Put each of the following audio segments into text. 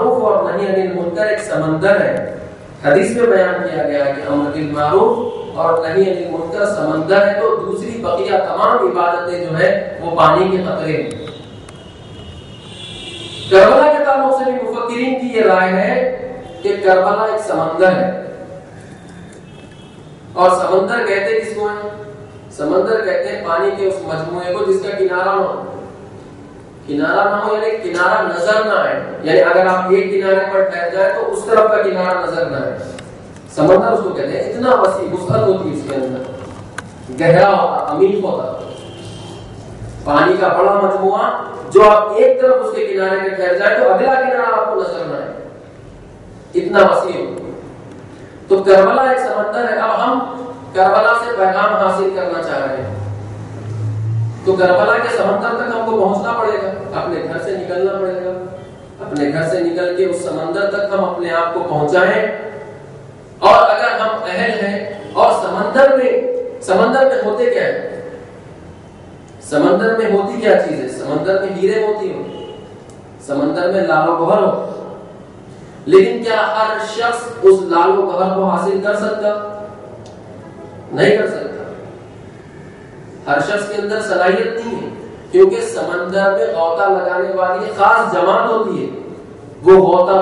اور نہی عن المنکر ایک سمندر ہے. حدیث میں بیان کیا گیا ہے کہ امر بالمعروف اور نہی عن المنکر سمندر ہے، تو دوسری بقیہ تمام عبادتیں جو ہے وہ پانی کے قطرے ہیں. کربلا کے تعلق سے بھی مفکرین کی یہ رائے ہے کہ کربلا ایک سمندر ہے. اور سمندر کہتے کس کو ہیں؟ سمندر کہتے ہیں پانی کے اس مجموعے کو جس کا کنارہ نہ ہو. کنارہ نہ ہو یعنی کنارہ نظر نہ آئے، یعنی اگر آپ ایک کنارے پر ٹھہر جائے تو اس طرف کا کنارہ نظر نہ آئے. سمندر اس کو کہتے ہیں. اتنا وسیع وسعت ہوتی ہے اس کے اندر، گہرا ہوتا، عمیق ہوتا، پانی کا بڑا مجموعہ جو آپ ایک طرف اس کے کنارے میں ٹھہر جائے تو اگلا کنارہ آپ کو نظر نہ آئے، اتنا وسیع ہوتا. تو کربلا ایک سمندر ہے. اب ہم کربلا سے پیغام حاصل کرنا چاہ رہے ہیں تو کربلا کے سمندر تک ہم کو پہنچنا پڑے گا، اپنے گھر سے نکلنا پڑے گا. اپنے گھر سے نکل کے اس سمندر تک ہم اپنے آپ کو پہنچائیں. اور اگر ہم اہل ہیں اور سمندر میں ہوتے کیا ہے؟ سمندر میں ہوتی کیا چیز ہے؟ سمندر میں ہیرے ہوتی ہو، سمندر میں لال و گوہر ہو. لیکن کیا ہر شخص اس لال و گوہر کو حاصل کر سکتا؟ نہیں کر سکتا. ہر شخص کے اندر صلاحیت نہیں ہے، کیونکہ سمندر میں غوطہ لگانے والی خاص جماعت ہوتی ہے. وہ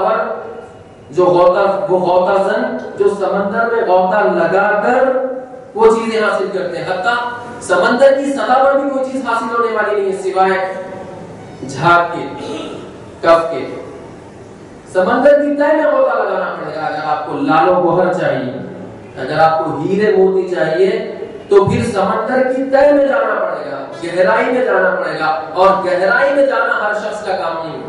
غوطہ زن جو سمندر میں غوطہ لگا کر وہ چیزیں حاصل کرتے ہیں. حتیٰ سمندر کی سطح پر بھی کوئی چیز حاصل ہونے والی نہیں ہے سوائے جھاگ کے، کف کے. سمندر کی تہہ میں غوطہ لگانا پڑے گا. اگر آپ کو لال و گوہر چاہیے، اگر آپ کو ہیرے موتی چاہیے تو پھر سمندر کی تہہ میں جانا پڑے گا، گہرائی میں جانا پڑے گا. اور گہرائی میں جانا ہر شخص کا کام نہیں ہے.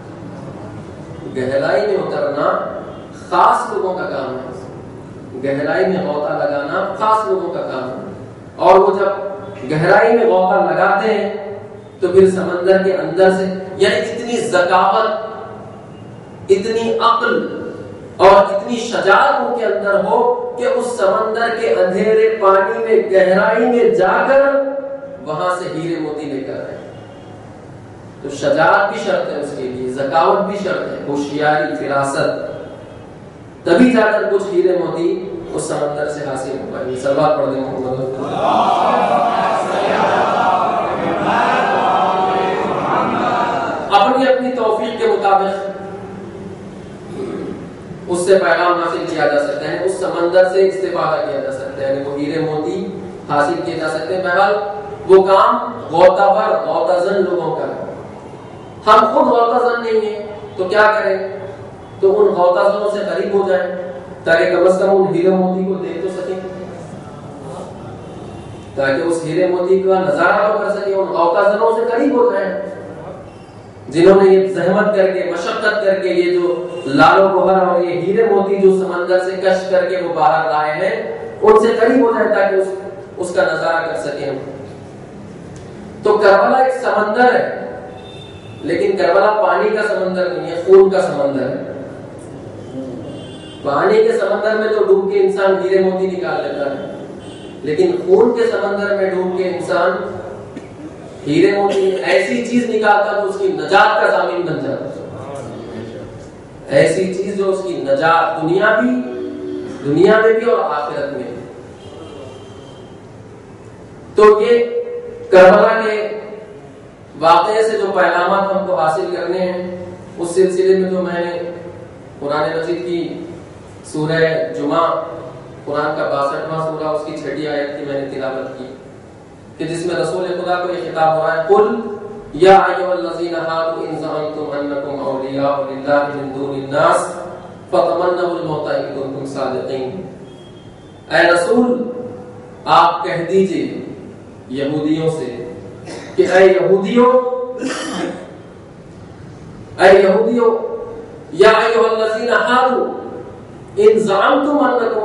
گہرائی میں اترنا خاص لوگوں کا کام ہے. گہرائی میں غوطہ لگانا خاص لوگوں کا کام ہے. اور وہ جب گہرائی میں غوطہ لگاتے ہیں تو پھر سمندر کے اندر سے، یعنی اتنی ذکاوت، اتنی عقل اور اتنی شجاعت ان کے اندر ہو کہ اس سمندر کے اندھیرے پانی میں گہرائی میں جا کر وہاں سے ہیرے موتی لے کر آئے. تو شجاعت بھی شرط ہے اس کے لیے، ذکاوت بھی شرط ہے، ہوشیاری، فراست. تبھی جا کر کچھ ہیرے موتی اس سمندر سے حاصل ہو پائے. صلوات پڑھ دیں محمد. اپنی اپنی توفیق کے مطابق اس سے پیغام حاصل کیا جا سکتا ہے، اس سمندر سے استفادہ کیا جا سکتا ہے، وہ ہیرے موتی حاصل کیے جا سکتے ہیں. بہرحال وہ کام غوطہ زن لوگوں کا ہے. ہم خود غوطہ زن نہیں ہیں تو کیا کریں؟ تو ان غوطہ زنوں سے قریب ہو جائیں تاکہ کم از کم ان ہیرے موتی کو دیکھ تو سکیں، تاکہ اس ہیرے موتی کا نظارہ تو کر سکیں. ان غوطہ زنوں سے قریب ہو جائیں جنہوں نے یہ زحمت کر کے، مشقت کر کے یہ جو لال و گوہر اور یہ ہیرے موتی جو سمندر سے کش کر کے وہ باہر لائے ہیں، ان سے قریب ہو جائیں تاکہ اس کا نظارہ کر سکیں. تو کربلا ایک سمندر ہے، لیکن کربلا پانی کا سمندر نہیں ہے، خون کا سمندر ہے. پانی کے سمندر میں تو ڈوب کے انسان ہیرے موتی نکال لیتا ہے، لیکن خون کے سمندر میں ڈوب کے انسان ہیرے موتی ایسی چیز نکالتا تو اس کی نجات کا ضامن بن جاتا. ایسی چیز جو اس کی نجات دنیا میں بھی اور آخرت میں. تو یہ کربلا کے واقعے سے جو پیغامات ہم کو حاصل کرنے ہیں، اس سلسلے میں جو میں نے قرآن مجید کی سورہ جمعہ، قرآن کا 62واں سورہ، اس کی 6 آیت کی میں نے تلاوت کی کہ جس میں رسول خدا کو یہ خطاب ہو رہا ہے، قل یا ایھا الذین ھادوا ان زعمتم انکم اولیاء للہ من دون الناس فتمنوا الموت ان کنتم صادقین. اے رسول آپ کہہ دیجئے یہودیوں سے کہ اے یہودیوں یا ایھا الذین ھادوا ان زعمتم انکم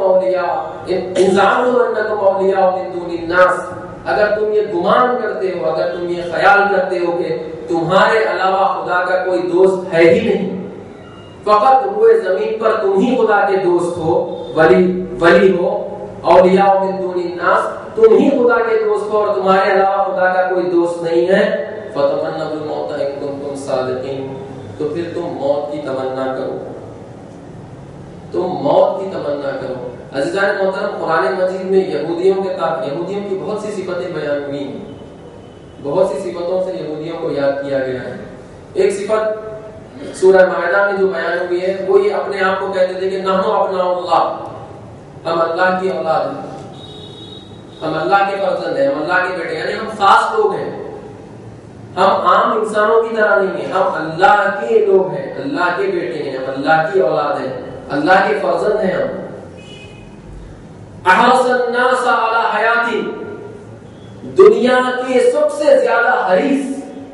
اولیاء من دون الناس، اگر تم یہ گمان کرتے ہو، اگر تم یہ خیال کرتے ہو کہ تمہارے علاوہ خدا کا کوئی دوست ہے ہی نہیں، فقط روئے زمین پر تم ہی خدا کے دوست ہو، ولی ہو، اولیاء من دون الناس، تم ہی خدا کے دوست ہو اور تمہارے علاوہ خدا کا کوئی دوست نہیں ہے، فتمنوا الموت ان کنتم صادقین، تو پھر تم موت کی تمنا کرو، تم موت کی تمنا کرو۔ عزیزان محترم، قرآن مجید میں یہودیوں کی بہت سی صفتیں بیان ہوئی ہیں، بہت سی صفتوں سے یہودیوں کو یاد کیا گیا ہے۔ ایک صفت سورہ مائدہ میں جو بیان ہوئی ہے وہ یہ اپنے آپ کو کہتے تھے کہ نحن ابناء اللہ، ہم اللہ کی اولاد ہیں، ہم اللہ کے فرزند ہیں، ہم اللہ کے بیٹے ہیں، یعنی ہم خاص لوگ ہیں، ہم عام انسانوں کی طرح نہیں ہیں، ہم اللہ کے لوگ ہیں، اللہ کے بیٹے ہیں، ہم اللہ کی اولاد ہیں، اللہ کے فرزند ہیں ہم۔ احرص الناس علی حیاتی، دنیا کے سب سے زیادہ حریص،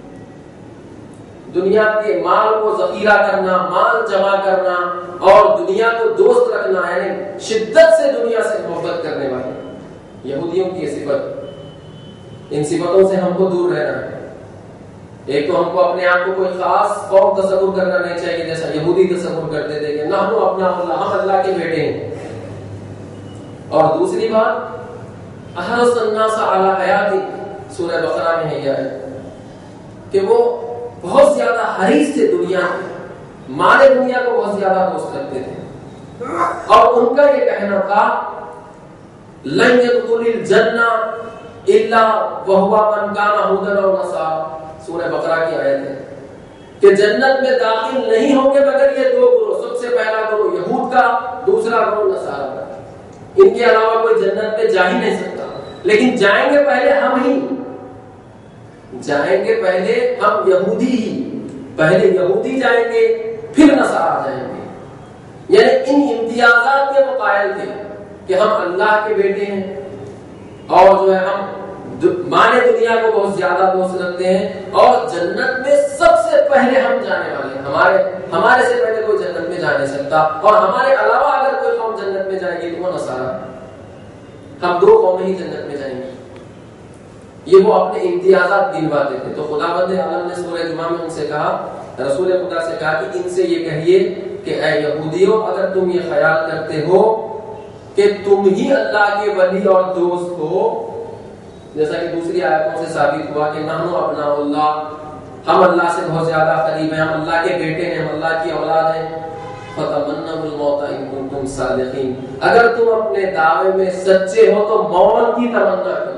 دنیا کے مال کو ذخیرہ کرنا، مال جمع کرنا اور دنیا کو دوست رکھنا، یعنی شدت سے دنیا سے محبت کرنے والے یہودیوں کی صفت۔ ان صفتوں سے ہم کو دور رہنا ہے۔ ایک تو ہم کو اپنے آپ کو کوئی خاص قوم تصور کرنا نہیں چاہیے جیسا یہودی تصور کرتے تھے کہ نحن ابناء اللہ، ہم اللہ کے بیٹے ہیں۔ اور دوسری بات احرص الناس علی حیاتی، سورہ بقرہ میں ہے یہ ہے کہ وہ بہت زیادہ حریص تھے دنیا کے، مال دنیا کو بہت زیادہ دوست رکھتے تھے، اور ان کا یہ کہنا تھا لن يدخل الجنہ الا وهو من كان هودا او نصارى، سورہ بقرہ کی آیت ہے کہ جنت میں داخل نہیں ہوں گے مگر یہ دو گروہ، سب سے پہلا گروہ یہود کا، دوسرا گروہ نصارہ کا، ان کے علاوہ کوئی جنت میں جا ہی نہیں سکتا۔ لیکن جائیں گے پہلے ہم ہی، جائیں گے پہلے ہم یہودی ہی، پہلے یہودی جائیں گے پھر نصارہ جائیں گے۔ یعنی ان امتیازات کے وہ قائل تھے کہ ہم اللہ کے بیٹے ہیں، اور جو ہے ہم مال دنیا کو بہت زیادہ دوست رکھتے ہیں، اور جنت میں سب سے پہلے ہم جانے والے ہیں، ہمارے سے پہلے کوئی جنت میں جا نہیں سکتا، اور ہمارے علاوہ اگر کوئی قوم جنت میں جائے گی تو وہ نصارہ، ہم دو قومیں ہی جنت میں جائیں گی۔ یہ وہ اپنے امتیازات گنواتے تھے۔ تو خداوند عالم نے سورہ جمعہ میں ان سے کہا، رسول خدا سے کہا کہ ان سے یہ کہیے کہ اے یہودیوں، اگر تم یہ خیال کرتے ہو کہ تم ہی اللہ کے ولی اور دوست ہو، جیسا کہ دوسری آیتوں سے ثابت ہوا کہ نحن ابناء اللہ، ہم اللہ سے بہت زیادہ قریب ہیں، ہم اللہ کے بیٹے ہیں، ہم اللہ کی اولاد ہیں، فتمنوا الموت ان کنتم صادقین، اگر تم اپنے دعوے میں سچے ہو تو موت کی تمنا کرو۔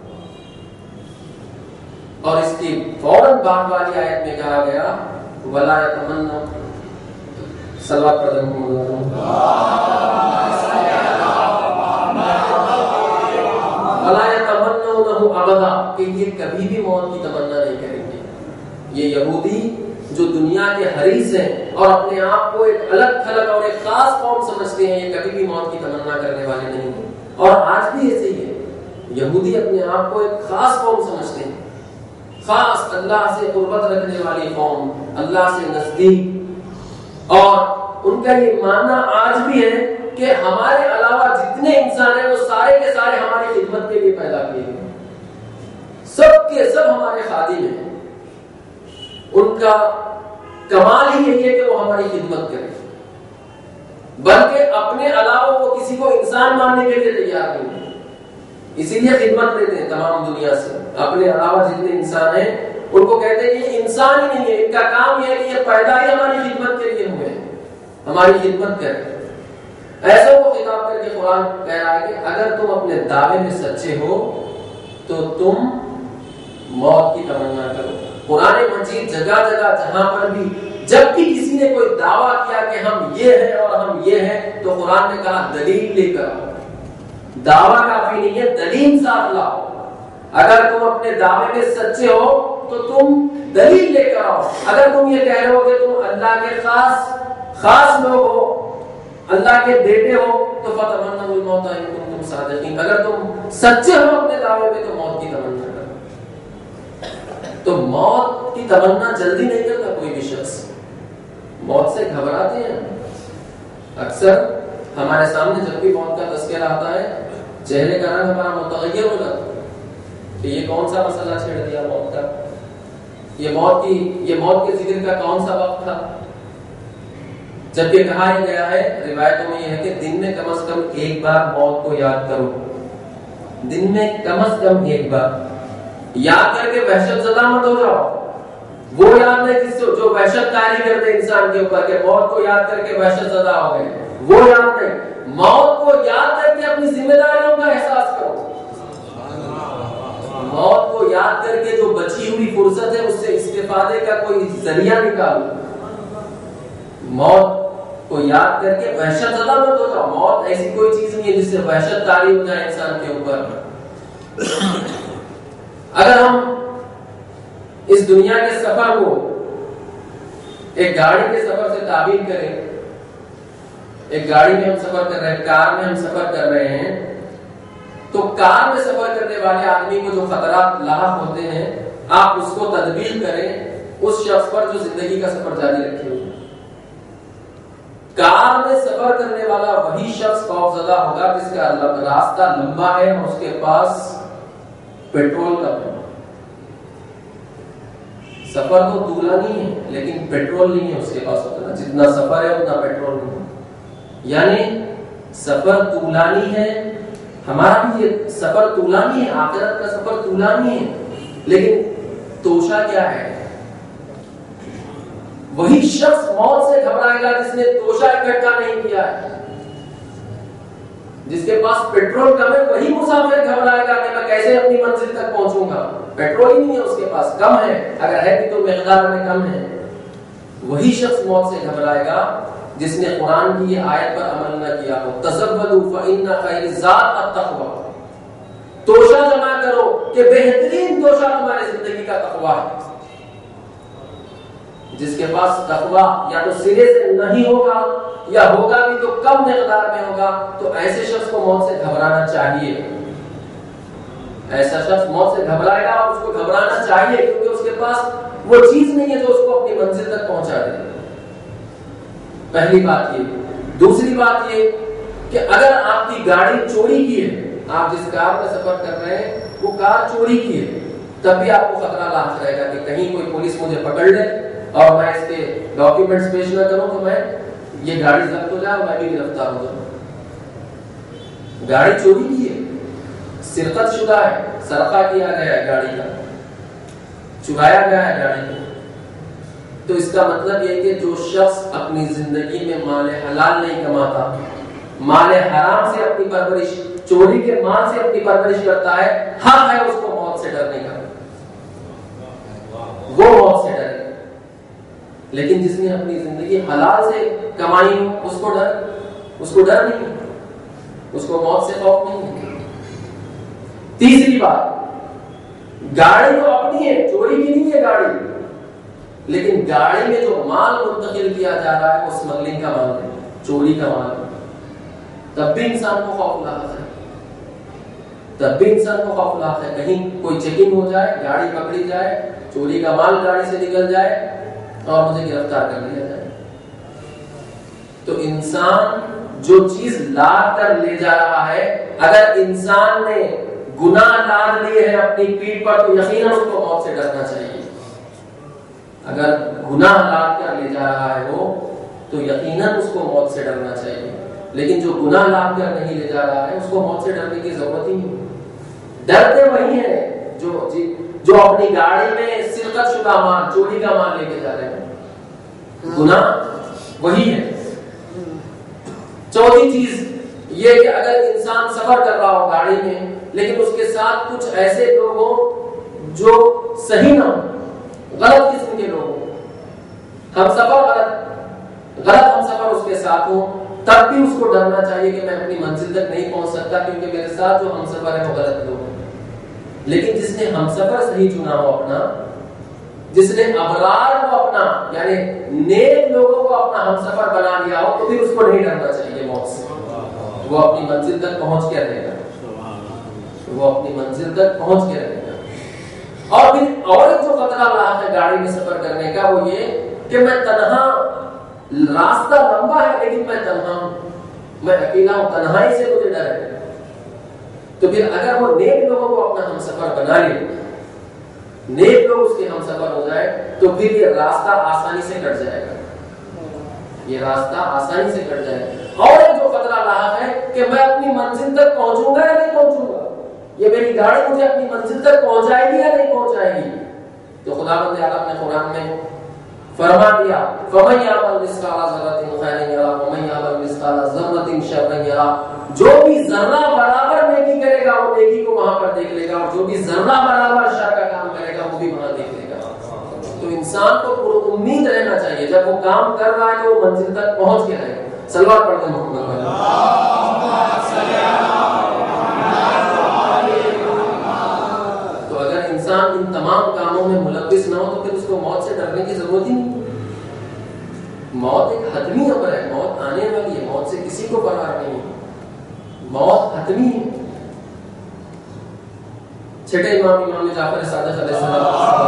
اور اس کی فوراً بعد والی آیت میں کہا گیا ولا یتمنوا، صلوات پڑھ ولا یتمنونه ابدا، کہ یہ کبھی بھی موت کی تمنا نہیں کریں گے۔ یہ یہودی جو دنیا کے حریص ہیں اور اپنے آپ کو ایک الگ تھلگ اور ایک خاص قوم سمجھتے ہیں، یہ کبھی بھی موت کی تمنا کرنے والے نہیں ہیں۔ اور آج بھی ایسے ہی ہے، یہودی اپنے آپ کو ایک خاص قوم سمجھتے ہیں، خاص اللہ سے قربت رکھنے والی قوم، اللہ سے نزدیک، اور ان کا یہ ماننا آج بھی ہے کہ ہمارے علاوہ جتنے انسان ہیں وہ سارے کے سارے ہماری خدمت کے لیے پیدا کیے گئے، سب کے سب ہمارے خادم ہیں۔ ان کا کمال ہی یہی ہے کہ وہ ہماری خدمت کریں، بلکہ اپنے علاوہ وہ کسی کو انسان ماننے کے لیے تیار نہیں ہے، اسی لیے خدمت لیتے ہیں تمام دنیا سے۔ اپنے علاوہ جتنے انسان ہیں ان کو کہتے ہیں کہ یہ انسان ہی نہیں ہے، ان کا کام یہ ہے کہ یہ پیدا ہی ہماری خدمت کے لیے ہوئے ہیں، ہماری خدمت کریں۔ ایسا وہ خطاب کر کے قرآن کہہ رہا ہے کہ اگر تم اپنے دعوے میں سچے ہو تو تم موت کی تمنا کرو۔ قرآن مجید جگہ جگہ جہاں پر بھی جب بھی کسی نے کوئی دعویٰ کیا کہ ہم یہ ہیں اور ہم یہ ہیں تو قرآن نے کہا دلیل لے کر آؤ۔ دعویٰ کافی نہیں ہے، دلیل ساتھ لاؤ۔ اگر تم اپنے دعوے میں سچے ہو تو تم دلیل لے کر آؤ۔ اگر تم یہ کہہ رہے ہو کہ تم اللہ کے خاص لوگ ہو، اللہ کے بیٹے ہو، تو فتمنوا الموت ان کنتم صادقین، اگر تم سچے ہو اپنے دعوے میں تو موت کی تمنا کرو۔ تو موت کی تمنا جلدی نہیں کرتا کوئی بھی شخص، موت سے گھبراتے ہیں۔ اکثر ہمارے سامنے جب بھی موت کا تذکرہ آتا ہے چہرے کا رنگ ہمارا متغیر ہو جاتا ہے کہ یہ کون سا مسئلہ چھیڑ دیا موت کا، یہ موت کے ذکر کا کون سا وقت تھا، جبکہ کہا یہ گیا ہے روایتوں میں یہ ہے کہ دن میں کم از کم ایک بار موت کو یاد کرو، دن میں کم از کم ایک بار یاد کر کے وحشت زدہ مت ہو جاؤ، وہ یاد نہیں جو وحشت طاری کر دے انسان کے اوپر کہ موت کو یاد کر کے وحشت زدہ ہو گئے، وہ یاد نہیں. موت کو یاد کر کے اپنی ذمہ داریوں کا احساس کرو. موت کو یاد کر کے جو بچی ہوئی فرصت ہے اس سے استفادے کا کوئی ذریعہ نکالو. موت کو یاد کر کے وحشت زدہ مت ہو جاؤ. موت ایسی کوئی چیز نہیں ہے جس سے وحشت طاری ہو جائے انسان کے اوپر. اگر ہم اس دنیا کے سفر کو ایک گاڑی کے سفر سے تعبیر کریں، ایک گاڑی میں ہم سفر کر رہے ہیں، کار میں ہم سفر کر رہے ہیں، تو کار میں سفر کرنے والے آدمی کو جو خطرات لاحق ہوتے ہیں آپ اس کو تدبیر کریں اس شخص پر جو زندگی کا سفر جاری رکھے ہوئے. کار میں سفر کرنے والا وہی شخص خوفزدہ ہوگا جس کا راستہ لمبا ہے اور اس کے پاس پیٹرول کم ہے. سفر تو طولانی ہے لیکن پیٹرول نہیں ہے اس کے پاس اتنا. جتنا سفر ہے اتنا پیٹرول نہیں ہے. یعنی سفر طولانی ہے، ہمارا بھی یہ سفر طولانی ہے، آخرت کا سفر طولانی ہے، لیکن توشہ کیا ہے؟ وہی شخص موت سے گھبرائے گا جس نے توشہ اکٹھا نہیں کیا ہے. جس کے پاس پیٹرول کم ہے وہی مسافر گھبرائے گا کہ میں کیسے اپنی منزل تک پہنچوں گا. پیٹرول ہی نہیں ہے اس کے پاس، کم ہے، اگر ہے بھی تو مقدار میں کم ہے. وہی شخص موت سے گھبرائے گا جس نے قرآن کی یہ آیت پر عمل نہ کیا ہو. تزودوا فإن خیر الزاد التقوی. توشہ جمع کرو کہ بہترین توشہ تمہاری زندگی کا تقوی ہے. جس کے پاس تقوی یا تو سرے سے نہیں ہوگا یا ہوگا بھی تو کم مقدار میں ہوگا، تو ایسے شخص کو موت سے گھبرانا چاہیے. ایسا شخص موت سے گھبرائے گا اور اس کو گھبرانا چاہیے کیونکہ اس کے پاس وہ چیز نہیں ہے جو اس کو اپنی منزل تک پہنچا دے. پہلی بات یہ. دوسری بات یہ کہ اگر آپ کی گاڑی چوری کی ہے، آپ جس کار میں سفر کر رہے ہیں وہ کار چوری کی ہے، تب بھی آپ کو خطرہ لاحق رہے گا کہ کہیں کوئی پولیس مجھے پکڑ لے اور میں اس کے ڈاکیومنٹس پیش نہ کروں تو میں یہ گاڑی ضبط ہو جائے اور میں بھی گرفتار ہو جاؤں. گاڑی چوری کی ہے، سرقت شدہ ہے، سرقہ کیا گیا ہے گاڑی کا، چرایا گیا ہے گاڑی کو. تو اس کا مطلب یہ کہ جو شخص اپنی زندگی میں مال حلال نہیں کماتا، مال حرام سے اپنی پرورش، چوری کے مال سے اپنی پرورش کرتا ہے، حق ہے اس کو موت سے ڈرنے کا، وہ موت سے ڈرے. لیکن جس نے اپنی زندگی حلال سے کمائی ہو اس کو ڈر نہیں، اس کو موت سے خوف نہیں. تیسری بات، گاڑی تو اپنی ہے، چوری کی نہیں ہے گاڑی، لیکن گاڑی میں جو مال منتقل کیا جا رہا ہے وہ اسمگلنگ کا مال ہے، چوری کا مال ہے. تب بھی انسان کو خوف لاحق ہے، تب بھی انسان کو خوف لاحق ہے. کہیں کوئی چیکنگ ہو جائے، گاڑی پکڑی جائے، چوری کا مال گاڑی سے نکل جائے اور مجھے گرفتار کر لیا جائے. تو انسان جو چیز لاد کر لے جا رہا ہے، اگر انسان نے گناہ لاد لیے ہیں اپنی پیٹھ پر تو یقیناً اس کو موت سے ڈرنا چاہیے. اگر گناہ لاد کر لے جا رہا ہے وہ تو یقیناً اس کو موت سے ڈرنا چاہیے. لیکن جو گناہ لاد کر نہیں لے جا رہا ہے اس کو موت سے ڈرنے کی ضرورت ہی نہیں. ڈرتے وہی ہیں جو اپنی گاڑی میں سرقت شدہ مال، چوری کا مال لے کے جا رہے ہیں. گناہ وہی ہے. چوتھی چیز یہ کہ اگر انسان سفر کر رہا ہو گاڑی میں لیکن اس کے ساتھ کچھ ایسے لوگ ہوں جو صحیح نہ ہو، غلط قسم کے لوگ ہوں، ہم سفر اس کے ساتھ ہوں، تب بھی اس کو ڈرنا چاہیے کہ میں اپنی منزل تک نہیں پہنچ سکتا کیونکہ میرے ساتھ جو ہم سفر ہے وہ غلط لوگ ہیں. لیکن جس نے ہم سفر صحیح چنا ہو اپنا، جس نے ابرار کو اپنا یعنی نیک لوگوں کو اپنا ہم سفر بنا لیا ہو تو پھر اس کو نہیں ڈرنا چاہیے موت سے. وہ اپنی منزل تک پہنچ کے رہے گا، وہ اپنی منزل تک پہنچ کے رہے گا. اور پھر اور ایک جو خطرہ لاحق ہے گاڑی میں سفر کرنے کا وہ یہ کہ میں تنہا، راستہ لمبا ہے لیکن میں تنہا ہوں، میں اکیلا ہوں، تنہائی سے مجھے ڈر ہے. تو پھر اگر وہ نیک لوگوں کو اپنا ہم سفر بنا لے، نیک لوگ اس کے ہم سفر ہو جائے تو پھر یہ راستہ آسانی سے کٹ جائے گا، یہ راستہ آسانی سے کٹ جائے گا. اور ایک جو خطرہ لاحق ہے کہ میں اپنی منزل تک پہنچوں گا یا نہیں پہنچوں گا، یہ میری گاڑی مجھے اپنی منزل تک پہنچائے گی یا نہیں پہنچائے گی. تو خداوند عالم نے قرآن میں فرما دیا فَمَن يَعْمَلْ مِثْقَالَ ذَرَّةٍ خَيْرًا يَرَهُ وَمَن يَعْمَلْ مِثْقَالَ ذَرَّةٍ شَرًّا يَرَهُ. جو بھی ذرہ برابر نیکی کرے گا وہ نیکی کو وہاں پر دیکھ لے گا، اور جو بھی ذرہ برابر شر کا کام کرے گا وہ بھی وہاں دیکھ لے گا. تو انسان کو پر امید رہنا چاہیے، جب وہ کام کر رہا ہے تو وہ منزل تک پہنچ کے رہے. صلوات پڑھتے ہیں محمد. تو اگر انسان ان تمام کاموں میں ملوث نہ ہو تو پھر اس کو موت سے ڈرنے کی ضرورت ہی نہیں. موت ایک حتمی امر ہے، موت آنے والی ہے، موت سے کسی کو فرار نہیں ہے، موت حتمی ہے. چھٹے امام جعفر صادق علیہ السلام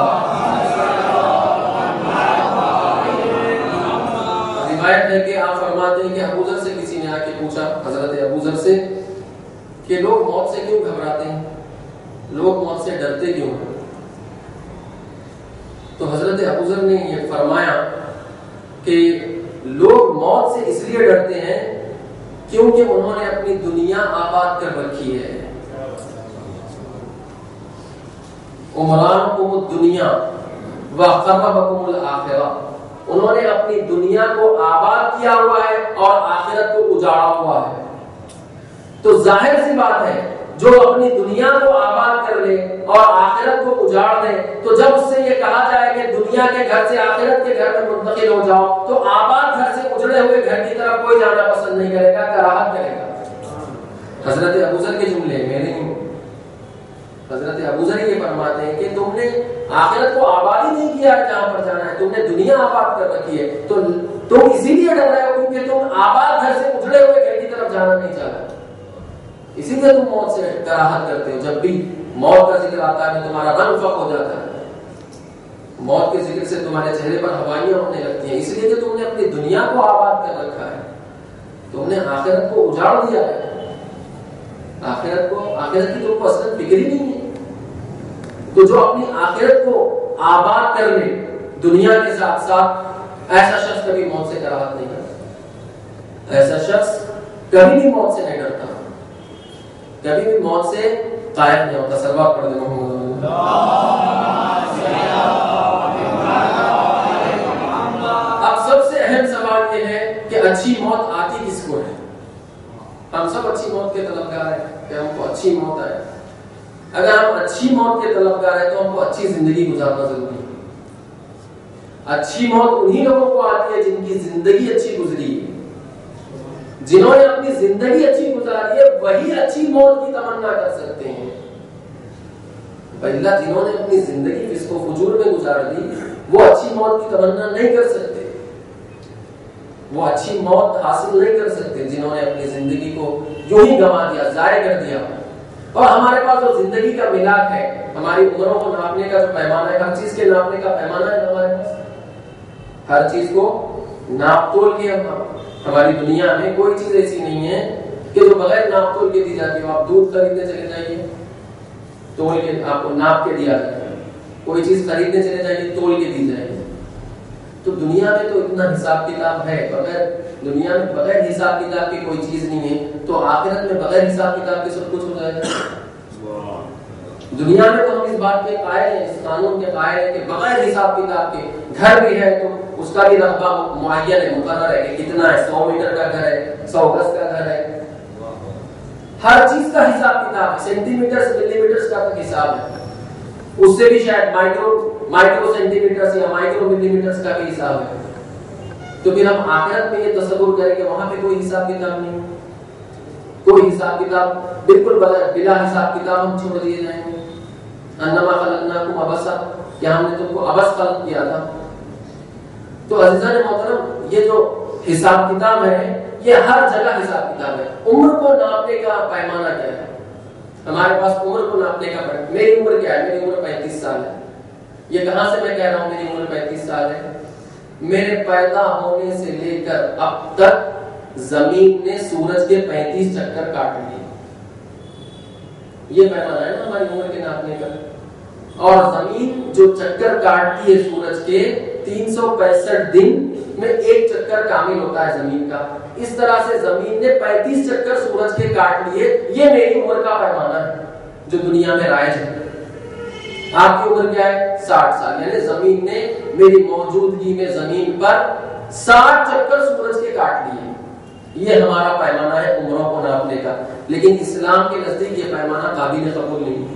روایت ہے کہ آپ فرماتے ہیں کہ ابو ذر سے کسی نے آ کے پوچھا، حضرت ابو ذر سے، کہ لوگ موت سے کیوں گھبراتے ہیں، لوگ موت سے ڈرتے کیوں ہیں؟ تو حضرت ابو ذر نے یہ فرمایا کہ لوگ موت سے اس لیے ڈرتے ہیں کیونکہ انہوں نے اپنی دنیا آباد کر رکھی ہے. عمرانکم الدنیا وخربکم الآخرہ. انہوں نے اپنی دنیا کو آباد کیا ہوا ہے اور آخرت کو اجاڑا ہوا ہے. تو ظاہر سی بات ہے جو اپنی دنیا کو آباد کر لے اور آخرت کو اجاڑ دے، تو جب اس سے یہ کہا جائے کہ دنیا کے گھر سے آخرت کے گھر میں منتقل ہو جاؤ، تو آباد گھر سے اجڑے ہوئے گھر کی طرف کوئی جانا پسند نہیں کرے گا، کراہت کرے گا. حضرت ابو ذر کے جملے میرے نہیں، حضرت ابو ذر یہ فرماتے ہیں کہ تم نے آخرت کو آباد ہی نہیں کیا ہے جہاں پر جانا ہے، تم نے دنیا آباد کر رکھی ہے. تو تم اسی لیے ڈر رہے ہو کیونکہ تم آباد گھر سے اجڑے ہوئے گھر کی طرف جانا نہیں چاہتے، اسی لیے تم موت سے کراہت کرتے ہو. جب بھی موت کا ذکر آتا ہے تمہارا رنگ فق ہو جاتا ہے، موت کے ذکر سے تمہارے چہرے پر ہوائیاں اڑنے لگتی ہیں، اس لیے کہ تم نے اپنی دنیا کو آباد کر رکھا ہے، تم نے آخرت کو اجاڑ دیا ہے. آخرت کی تم کو اصلا فکر ہی نہیں ہے. تو جو اپنی آخرت کو آباد کر لے دنیا کے ساتھ ساتھ، ایسا شخص کبھی موت سے کراہت نہیں کرتا، ایسا شخص کبھی بھی موت سے نہیں ڈرتا، کبھی بھی موت سے قائم نہیں ہوتا. صلوات پڑھ دیں محمد. اب سب سے اہم سوال یہ ہے کہ اچھی موت آتی کس کو ہے؟ ہم سب اچھی موت کے طلبگار ہیں کہ ہم کو اچھی موت آئے. اگر ہم اچھی موت کے طلبگار ہیں تو ہم کو اچھی زندگی گزارنا ضروری ہے. اچھی موت انہی لوگوں کو آتی ہے جن کی زندگی اچھی گزری ہے. جنہوں نے اپنی زندگی اچھی گزاری ہے وہی اچھی موت کی تمنا کر سکتے ہیں. پہلا جنہوں نے اپنی زندگی فسق و فجور میں گزار دی وہ اچھی موت کی تمنا نہیں کر سکتے، وہ اچھی موت حاصل نہیں کر سکتے جنہوں نے اپنی زندگی کو یوں ہی گنوا دیا، ضائع کر دیا. اور ہمارے پاس جو زندگی کا ملاک ہے، ہماری عمروں کو ناپنے کا جو پیمانہ ہے، ہر چیز کے ناپنے کا پیمانہ ہے ہمارے پاس، ہر چیز کو ناپ تول کے ہماری دنیا میں کوئی چیز ایسی نہیں ہے کہ جو بغیر ناپ تول کے دی جاتی ہو. آپ دودھ خریدنے چلے جائیے تول کے آپ کو ناپ کے دیا جائے گا، کوئی چیز خریدنے چلے جائیے تول کے دی جائے گی. تو دنیا میں تو اتنا حساب کتاب ہے، دنیا میں بغیر حساب کتاب کی کوئی چیز نہیں ہے، تو آخرت میں بغیر حساب کتاب کے سب کچھ ہو جائے گا. دنیا میں تو ہم اس بات کے قائل ہیں، اس قانون کے قائل ہیں کہ بغیر حساب کتاب کے گھر بھی ہے تو اس کا بھی رقبہ معین ہے، مقرر ہے کہ کتنا ہے، 100 میٹر کا گھر ہے، 100 گز کا گھر ہے. ہر چیز کا حساب کتاب ہے، سینٹی میٹر ملی میٹر کا حساب ہے، اس سے بھی شاید مائکرو سینٹی میٹر یا مائکرو ملی میٹر کا بھی حساب ہے. تو پھر ہم آخرت میں یہ تصور کریں کہ وہاں پہ کوئی حساب کتاب نہیں، کوئی حساب کتاب بالکل بلا حساب کتاب ہم چھوڑ دیے جائیں گے. انما خلقناکم عبثا، کیا ہم نے تم کو عبث خلق کیا تھا؟ تو عزیزان محترم یہ جو حساب کتاب ہے یہ ہر جگہ حساب کتاب ہے. عمر کو ناپنے کا پیمانہ کیا ہے؟ ہمارے پاس عمر کو ناپنے کا پیمانہ، میری عمر کیا ہے؟ میری عمر 35 سال ہے. یہ کہاں سے میں کہہ رہا ہوں میری عمر 35 سال ہے؟ میرے پیدا ہونے سے لے کر اب تک زمین نے سورج کے 35 چکر کاٹ لیے. یہ پیمانہ ہے نا ہماری عمر کے ناپنے کا. اور زمین جو چکر کاٹتی ہے سورج کے 365 دن میں ایک چکر کامل ہوتا ہے زمین کا. اس طرح سے زمین نے 35 چکر سورج کے کاٹ لیے. یہ میری عمر کا پیمانہ ہے جو دنیا میں رائج ہے. آپ کی عمر کیا ہے 60 سال، یعنی زمین نے میری موجودگی میں زمین پر 60 چکر سورج کے کاٹ لیے. یہ ہمارا پیمانہ ہے عمروں کو ناپنے کا. لیکن اسلام کے نزدیک یہ پیمانہ قابل قبول نہیں.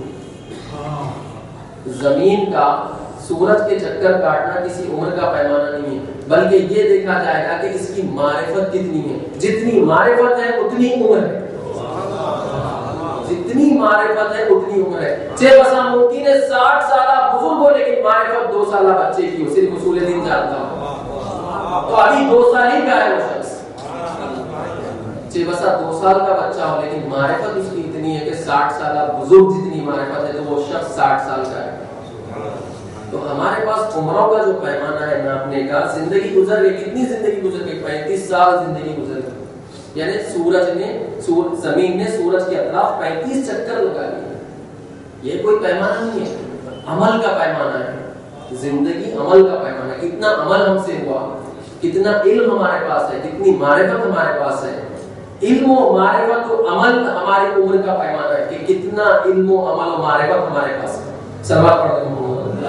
زمین کا سورج کے چکر کاٹنا کسی عمر کا پیمانہ نہیں ہے، بلکہ یہ دیکھا جائے گا کہ اس کی معرفت کتنی ہے. جتنی معرفت ہے اتنی عمر ہے، جتنی معرفت ہے اتنی عمر ہے. بسا ممکن ہے 60 سالہ بزرگ ہو لیکن معرفت 2 سالہ بچے کی ہو، صرف اصول دین جانتا ہو، تو ابھی 2 سال ہی کا ہے وہ شخص. بسا 2 سال کا بچہ ہو لیکن معرفت اس کی اتنی ہے کہ 60 سالہ بزرگ جتنی معرفت ہے تو وہ شخص 60 سال کا ہے. تو ہمارے پاس عمروں کا جو پیمانہ ہے ناپنے کا، زندگی گزر گئی، کتنی زندگی گزر گئی؟ 35 سال زندگی گزر گئی. یعنی زمین نے سورج کے اطراف 35 چکر لگا لیے. یہ کوئی پیمانہ نہیں ہے، عمل کا پیمانہ ہے. زندگی عمل کا پیمانہ ہے. کتنا عمل ہم سے ہوا، کتنا علم ہمارے پاس ہے، کتنی معرفت ہمارے پاس ہے. علم و معرفت و عمل ہماری عمر کا پیمانہ ہے کہ کتنا علم و عمل و معرفت ہمارے پاس ہے. سلوات پڑھتے ہیں.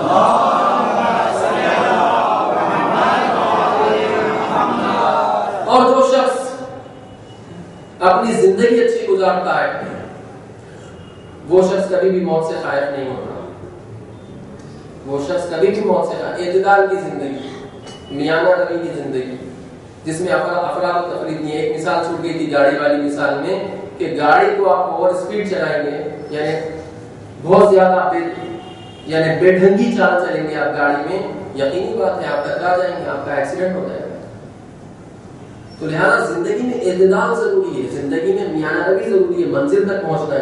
اور جو شخص اپنی زندگی اچھی گزارتا ہے وہ شخص کبھی بھی موت سے خائف نہیں ہوتا. وہ شخص کبھی بھی موت سے خائف. اعتدال کی زندگی، میانہ روی کی زندگی جس میں افراد و تفرید نہیں ہے. ایک مثال چھوٹ گئی تھی گاڑی والی مثال میں کہ گاڑی کو آپ اوور اسپیڈ چلائیں گے، یعنی بہت زیادہ یعنی بے ڈھنگی چال چلیں گے آپ گاڑی میں، یقینی بات ہے آپ ٹکرا جائیں گے، آپ کا ایکسیڈنٹ ہو جائے گا. تو لہذا زندگی میں اعتدال ضروری ہے، زندگی میں میانہ روی ضروری ہے. منزل تک پہنچنا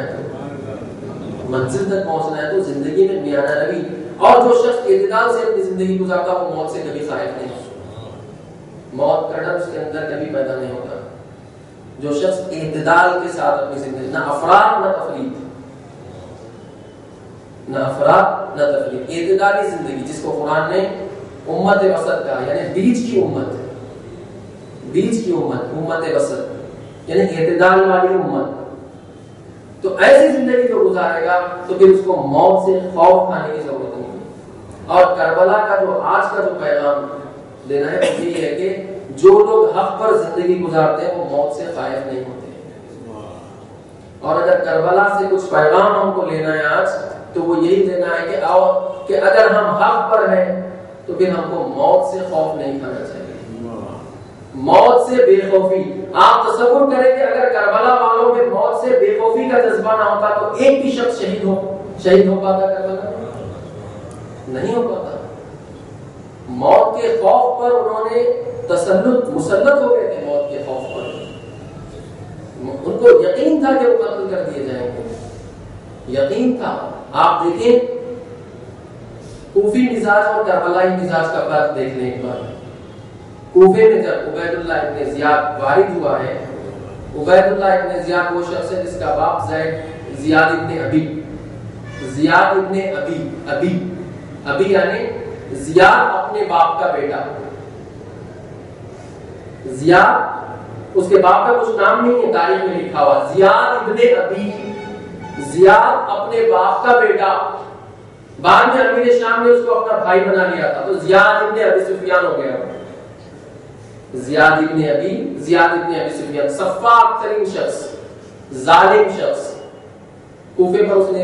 ہے تو زندگی میں میانہ روی. اور جو شخص اعتدال سے اپنی زندگی گزارتا وہ موت سے کبھی خائف نہیں ہوتا. موت کا ڈر اس کے اندر کبھی پیدا نہیں ہوتا. جو شخص اعتدال کے ساتھ اپنی زندگی، نہ افراط نہ تفریط، اعتدالی زندگی جس کو قرآن نے امت وسط کہا، یعنی بیچ کی امت، امت وسط یعنی اعتدال والی امت. تو ایسی زندگی جو گزارے گا تو پھر اس کو موت سے خوف کھانے کی ضرورت نہیں. اور کربلا کا جو آج کا جو پیغام دینا ہے وہ یہ ہے کہ جو لوگ حق پر زندگی گزارتے ہیں وہ موت سے خائف نہیں ہوتے. اور اگر کربلا سے کچھ پیغام ہم کو لینا ہے آج تو وہ یہی دینا ہے کہ اگر ہم حق پر ہیں تو پھر ہم کو موت سے خوف نہیں کھانا چاہیے. موت سے بے خوفی. آپ تصور کریں کہ اگر کربلا والوں میں موت سے بے خوفی کا جذبہ نہ ہوتا تو ایک بھی شخص شہید ہو پاتا کربلا؟ نہیں ہو پاتا. موت کے خوف پر انہوں نے مسلط ہو گئے تھے. موت کے خوف پر ان کو یقین تھا کہ وہ قتل کر دیے جائیں گے، یقین تھا. آپ دیکھیں کوفی مزاج اور کربلائی مزاج کا فرق دیکھ لیں ایک بار. کوفے میں جب عبید اللہ ابن زیاد وارد ہوا ہے، عبید اللہ ابن زیاد وہ شخص ہے جس کا باپ زیاد ابن ابی یعنی زیاد اپنے باپ کا بیٹا. زیاد اس کے باپ کا کچھ نام نہیں ہے تاریخ میں لکھا ہوا. زیاد ابن ابی، زیاد اپنے باپ کا بیٹا. بعد میں امیر شام نے اس کو اپنا بھائی بنا لیا تھا تو زیاد ابن ابی سفیان ہو گیا. زیاد ابن ابی سفیان سفاک ترین شخص، ظالم شخص. کوفے پر اس نے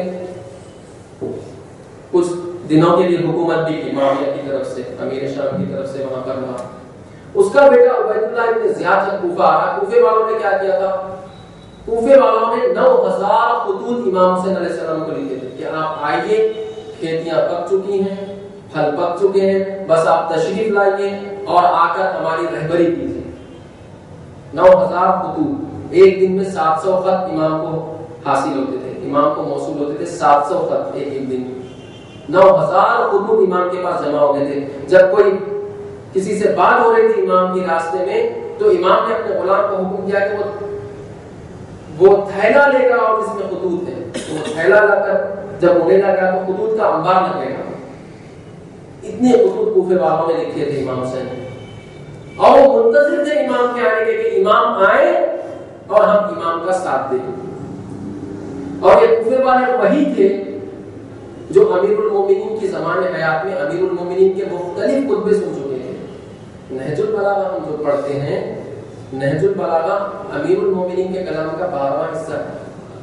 کچھ دنوں کے لیے حکومت بھی کی معاویہ کی طرف سے، امیر شام کی طرف سے وہاں پر رہا. اس کا بیٹا عبید اللہ ابن زیاد جب کوفہ آیا، کوفے والوں نے کیا کیا تھا؟ کوفے والوں نے 9000 خطوط امام حسین علیہ السلام کو لکھے تھے کہ آپ آئیے، کھیتیاں پک چکی ہیں، پھل پک چکے ہیں، بس آپ تشریف لائیے اور آ کر ہماری رہبری کیجیے. 9000 خطوط. ایک دن میں 700 خط امام کو حاصل ہوتے تھے، امام کو موصول ہوتے تھے 700 خط ایک دن میں. 9000 خطوط امام کے پاس جمع ہو گئے تھے. جب کوئی کسی سے بات ہو رہی تھی امام کی راستے میں تو امام نے اپنے غلام کو حکم دیا کہ وہ تھیلا لے کر آؤ جس میں خطوط ہیں. وہ تھیلا لا کر جب ہونے لگا تو خطوط کا انبار لگے گا. اتنے خطوط کوفے والوں نے لکھے تھے امام حسین اور وہ منتظر تھے امام کے آنے کے کہ امام آئے اور ہم امام کا ساتھ دیں. اور یہ کوفے والے وہی تھے جو امیر المومنین کی زمانے حیات میں امیر المومنین کے مختلف خطبے سن چکے ہیں۔ نہج البلاغہ ہم جو پڑھتے ہیں، نہج البلاغہ امیر المومنین کے کلام کا 12واں حصہ ہے،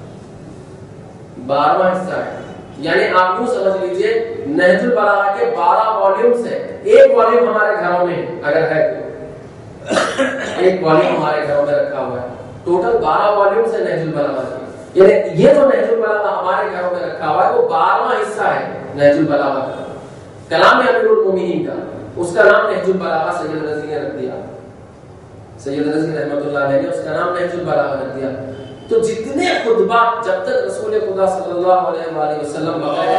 12واں حصہ ہے۔ یعنی آپ یوں سمجھ لیجئے نہج البلاغہ کے 12 والیومز ہیں، ایک والیوم ہمارے گھروں میں اگر ہے تو ایک والیوم ہمارے گھروں میں رکھا ہوا ہے، ٹوٹل 12 والیومز ہیں نہج البلاغہ کے۔ یعنی یہ جو نہج البلاغہ ہمارے گھروں میں رکھا ہوا ہے وہ 12واں حصہ ہے نہج البلاغہ کا، کلام امیر المومنین کا، اس کا نام نہج البلاغہ سید رضی نے رکھ دیا، سید رضی رحمۃ اللہ علیہ نے اس کا نام نہج البلاغہ رکھ دیا۔ تو جتنے خطبات جب تک رسول خدا صلی اللہ علیہ وآلہ وسلم بغیر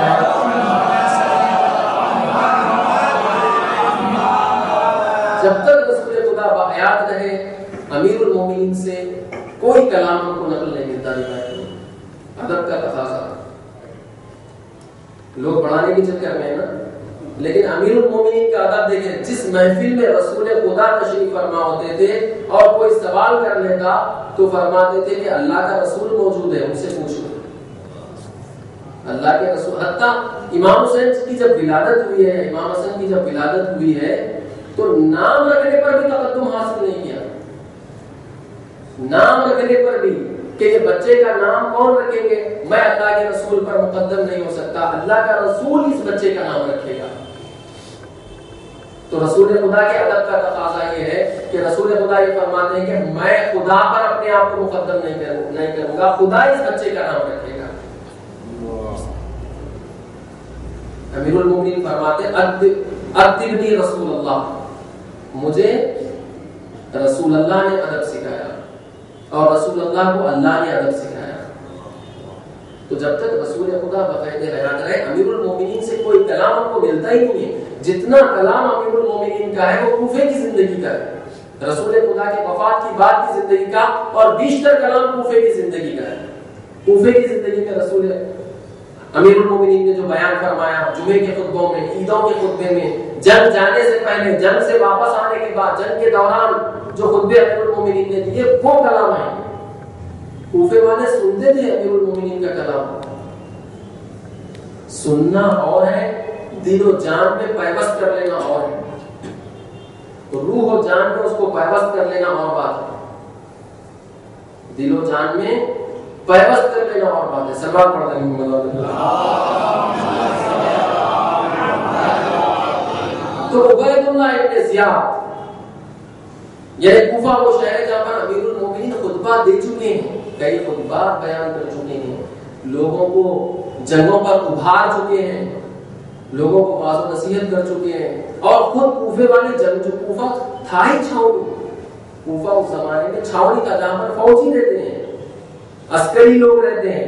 جب تک رسول خدا بحیات رہے امیر المومنین سے کوئی کلام ہم کو نقل نہیں ملتا روایت میں۔ ادب کا تقاضا، لوگ بڑھانے کے چکر میں ہے نا، لیکن امیر المومنین کا ادب دیکھیں، جس محفل میں رسول خدا تشریف فرما ہوتے تھے اور کوئی سوال کر لیتا تو فرماتے تھے کہ اللہ کا رسول موجود ہے، ان سے پوچھو۔ اللہ کے رسول، حتیٰ امام حسین کی جب ولادت ہوئی ہے، امام حسن کی جب ولادت ہوئی ہے تو نام رکھنے پر بھی تقدم حاصل نہیں کیا، نام رکھنے پر بھی کہ یہ بچے کا نام کون رکھیں گے، میں اللہ کے رسول پر مقدم نہیں ہو سکتا، اللہ کا رسول اس بچے کا نام رکھے گا۔ تو رسول خدا کے ادب کا تقاضا یہ ہے کہ رسول خدا یہ فرماتے ہیں کہ میں خدا پر اپنے آپ کو مقدم نہیں کروں گا، خدا اس بچے کا نام رکھے گا۔ امیر المومنین فرماتے ہیں ادبنی رسول اللہ، مجھے رسول اللہ نے ادب سکھایا اور رسول اللہ کو اللہ نے ادب سکھایا۔ تو جب تک رسول خدا بقید حیات رہے امیر المومنین سے کوئی کلام ہم کو ملتا ہی نہیں ہے۔ جتنا کلام امیر المومنین کا ہے وہ کوفے کی زندگی کا ہے، رسول خدا کے وفات کی بعد کی زندگی کا، اور بیشتر کلام کوفے کی زندگی کا ہے۔ کوفے کی زندگی میں رسول امیر المومنین نے جو بیان فرمایا جمعے کے خطبوں میں، عیدوں کے خطبے میں، جنگ جانے سے پہلے، جنگ سے واپس آنے کے بعد، جنگ کے دوران جو خطبے امیر المومنین نے دیے وہ کلام ہیں۔ کوفے والے سنتے تھے امیر المومنین کا کلام، سننا اور ہے، دل و جان میں پیوست کر لینا اور ہے، روح و جان میں اس کو پیوست کر لینا اور بات ہے، دل و جان میں پیوست کر لینا اور بات ہے۔ سلوات پڑھتے ہیں محمد۔ تو عبید اللہ ابن زیاد یعنی کوفہ وہ شہر ہے جہاں پر امیر المومنین خطبہ دے چکے ہیں، کئی خطبات بیان کر چکے ہیں، لوگوں کو جنگوں پر ابھار چکے ہیں، لوگوں کو واعظ و نصیحت کر چکے ہیں، اور خود کوفے والے جنگ، جو کوفہ تھا ہی چھاؤنی، کوفہ اس زمانے میں چھاؤنی تھا جہاں پر فوجی رہتے ہیں، عسکری لوگ رہتے ہیں،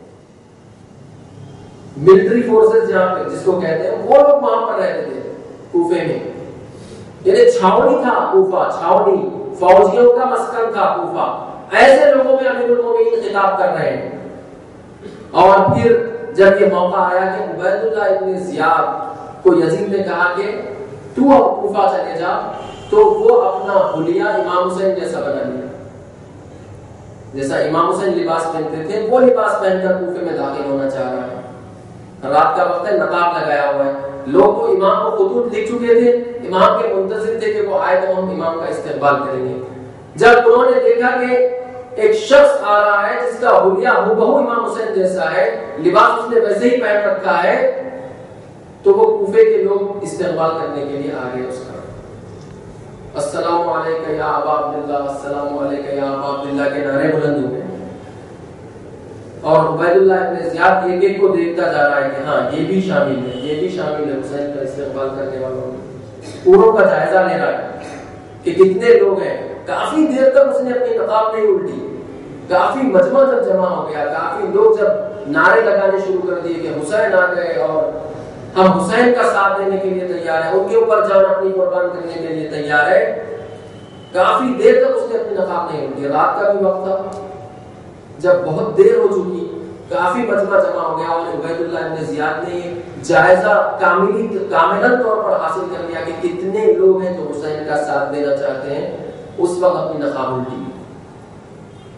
ملٹری فورسز جہاں پہ جس کو کہتے ہیں، وہ لوگ وہاں پر رہتے تھے کوفے میں، یعنی چھاؤنی تھا کوفہ، چھاؤنی، فوجیوں کا مسکن تھا کوفہ۔ ایسے لوگوں میں امیر المومنین خطاب کر رہے ہیں، اور پھر جب یہ موقع آیا کہ عبید اللہ ابن زیاد کو یزید نے کہا کہ تو اب کوفہ چلے جا، تو وہ اپنا حلیہ امام حسین جیسا بنا لیا، جیسا امام حسین لباس پہنتے تھے وہ لباس پہن کر کوفے میں داخل ہونا چاہ رہا ہے۔ رات کا وقت ہے، نقاب لگایا ہوا ہے، لوگ تو امام کو خطوط لکھ چکے تھے، امام کے منتظر تھے کہ وہ آئے تو ہم امام کا استقبال کریں گے۔ جب انہوں نے دیکھا کہ ایک شخص آ رہا ہے جس کا حلیہ ہو امام حسین جیسا ہے، لباس اس نے ویسے ہی پہن رکھا ہے، تو وہ کوفے کے لوگ استقبال کرنے کے لیے آ گئے اس کا۔ السلام علیکم یا ابا عبداللہ، السلام علیکم یا ابا عبداللہ کے نعرے بلند ہوئے، اور عبید اللہ ابن زیاد ایک ایک کو دیکھتا جا رہا ہے کہ ہاں یہ بھی شامل ہے، یہ بھی شامل ہے حسین کا استقبال کرنے والوں میں، پوروں کا جائزہ لے رہا ہے کہ کتنے لوگ ہیں۔ کافی دیر تک اس نے اپنی نقاب نہیں الٹی، کافی مجمع جب جمع ہو گیا، کافی لوگ جب نعرے لگانے شروع کر دیے کہ حسین آ گئے اور ہم حسین کا ساتھ دینے کے لیے تیار ہیں، ان کے اوپر جان اپنی قربان کرنے کے لیے تیار ہے، کافی دیر تک اس نے اپنی نقاب نہیں الٹی۔ رات کا بھی وقت تھا، جب بہت دیر ہو چکی، کافی مجمع جمع ہو گیا، اور عبید اللہ ابن زیاد نے جائزہ کاملاً طور پر حاصل کر لیا کہ کتنے لوگ ہیں جو حسین کا ساتھ دینا چاہتے ہیں، اس وقت اپنی نقاب الٹی۔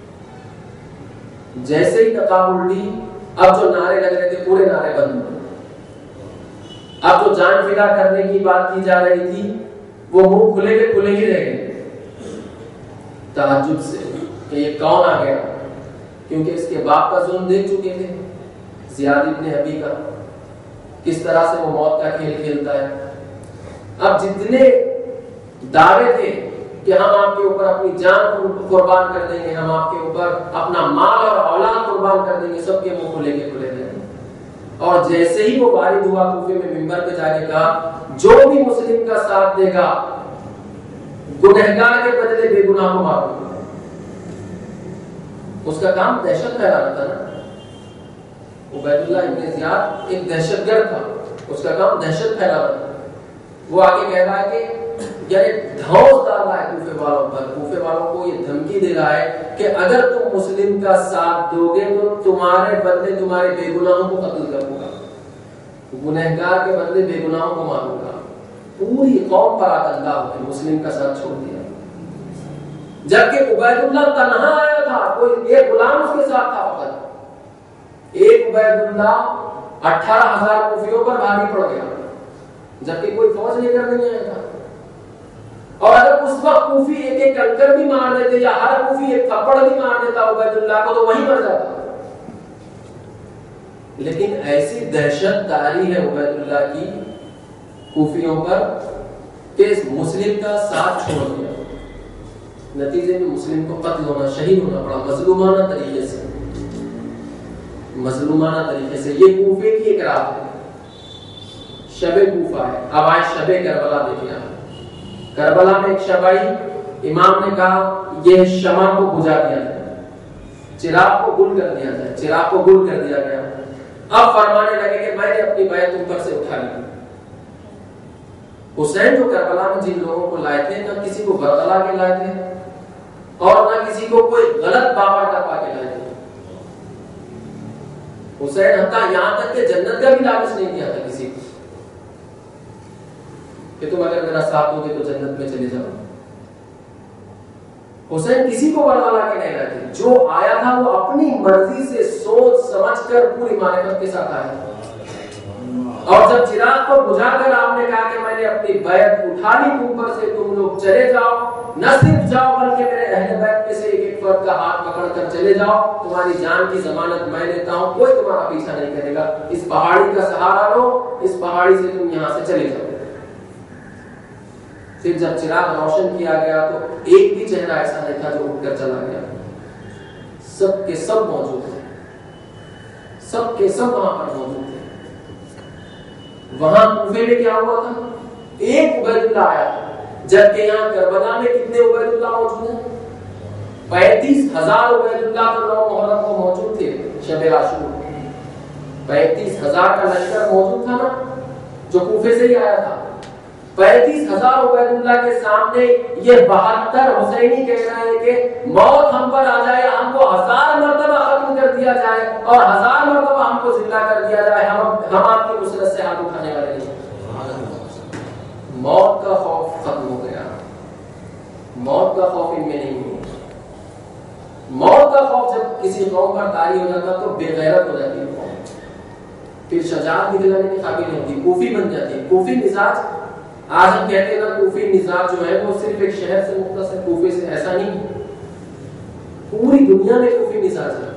جیسے ہی نقاب الٹی، اب جو نعرے لگ رہے تھے پورے نعرے بند ہوئے، اب جو جان فدا کرنے کی بات کی جا رہی تھی وہ منہ کھلے کے کھلے ہی رہ گئے تعجب سے کہ یہ کون آ گیا، کیونکہ اس کے باپ کا ظلم دیکھ چکے تھے، زیاد ابن ابی کا، کس طرح سے وہ موت کا کھیل کھیلتا ہے۔ اب جتنے دعوے تھے کہ ہم آپ کے اوپر اپنی جان قربان کر دیں گے، ہم آپ کے اوپر اپنا مال اور اولاد قربان کر دیں گے، سب کے منہ کھلے کے کھلے رہے۔ اور جیسے ہی وہ وارد ہوا کوفے میں منبر پہ جا کے کہا جو بھی مسلم کا ساتھ دے گا گنہگار کے بدلے بے گناہ کو معاف کرے۔ اس کا کام دہشت پھیلانا تھا نا، عبید اللہ ابن زیاد ایک دہشت گرد تھا، اس کا کام دہشت پھیلانا تھا۔ وہ آگے کہہ رہا ہے کہ یعنی دھوس ڈال رہا ہے کوفے والوں پر، کوفے والوں کو یہ دھمکی دے رہا ہے کہ اگر تم مسلم کا ساتھ دو گے تو تمہارے بدلے تمہارے بے گناہوں کو قتل کروں گا، گنہگار کے بدلے بے گناہوں کو ماروں گا۔ پوری قوم پر آتنکا ہو کے مسلم کا ساتھ چھوڑ دیا، جبکہ عبید اللہ تنہا آیا تھا، کوئی ایک غلام اس کے ساتھ تھا فقط۔ ایک عبید اللہ 18,000 کوفیوں پر بھاری پڑ گیا، جبکہ کوئی فوج لے کر نہیں آیا تھا۔ اور اگر اس وقت کوفی ایک ایک کنکر بھی مار دیتے یا ہر کوفی ایک تھپڑ بھی مار دیتا عبید اللہ کو تو وہیں مر جاتا۔ لیکن ایسی دہشت تاری ہے عبید اللہ کی کوفیوں پر کہ اس مسلم کا ساتھ چھوڑ دیا، نتیجے میں مسلم کو قتل ہونا، شہید ہونا پڑا مظلومانہ طریقے سے، مظلومانہ طریقے سے۔ یہ کوفے کی ایک رات ہے، شب کوفہ ہے۔ اب آج شب کربلا دیکھیں آپ، کربلا میں ایک شب آئی، امام نے کہا یہ شمع کو بجھا دیا جائے، چراغ کو گل کر دیا جائے، چراغ کو گل کر دیا گیا۔ اب فرمانے لگے کہ میں نے اپنی بیعت تم پر سے اٹھا لی۔ حسین جو کربلا میں جن لوگوں کو لائے تھے نہ کسی کو برگلا کے لائے تھے اور نہ کسی کو کوئی غلط باور کروا کے لائے تھے۔ حسین حتیٰ یہاں تک کہ جنت کا بھی لالچ نہیں کیا تھا کسی کو کہ تم اگر میرا ساتھ دو گے تو جنت میں چلے جاؤ۔ حسین کسی کو برگلا کے نہیں لائے تھے، جو آیا تھا وہ اپنی مرضی سے سوچ سمجھ کر پوری معرفت کے ساتھ آیا تھا۔ اور جب چراغ کو بجھا کر آپ نے کہا کہ میں نے اپنی بیعت اٹھا لی تم پر سے، تم لوگ چلے جاؤ، نہ صرف جاؤ بلکہ میرے اہل بیت میں سے ایک ایک فرد کا ہاتھ پکڑ کر چلے جاؤ، تمہاری جان کی ضمانت میں دیتا ہوں، کوئی تمہارا پیچھا نہیں کرے گا، اس پہاڑی کا سہارا لو، اس پہاڑی سے تم یہاں سے چلے جاؤ۔ پھر جب چراغ روشن کیا گیا تو ایک بھی چہرہ ایسا نہیں تھا جو اٹھ کر چلا گیا، سب کے سب موجود تھے، سب کے سب وہاں پر موجود تھے۔ وہاں کوفے میں کیا ہوا تھا؟ ایک عبید اللہ آیا تھا، جبکہ یہاں کربلا میں کتنے عبید اللہ موجود ہیں؟ 35,000 عبید اللہ تو 9 محرم کو موجود تھے شب عاشور۔ 35,000 کا لشکر موجود تھا نا جو کوفے سے ہی آیا تھا۔ 35,000 عبید اللہ کے سامنے یہ 72 حسینی کہہ رہے ہیں کہ موت ہم پر آ جائے، ہم کو 1000 مرتبہ ختم کر دیا جائے اور 1000 مرتبہ ہم کو ذلہ کر دیا جائے، ہم آپ کی نصرت سے ہاتھ اٹھانے والے نہیں۔ موت کا خوف ختم ہو گیا، موت کا خوف ان میں نہیں ہو۔ موت کا خوف جب کسی قوم پر طاری ہو جاتا تو بے غیرت ہو جاتی ہے قوم، پھر شجاعت دکھلانے کی قابل نہیں ہوتی، کوفی بن جاتی ہے۔ کوفی مزاج آج ہم کہتے ہیں نا کوفی مزاج جو ہے وہ صرف ایک شہر سے مختصر کوفے سے، ایسا نہیں، پوری دنیا میں کوفی مزاج ہے۔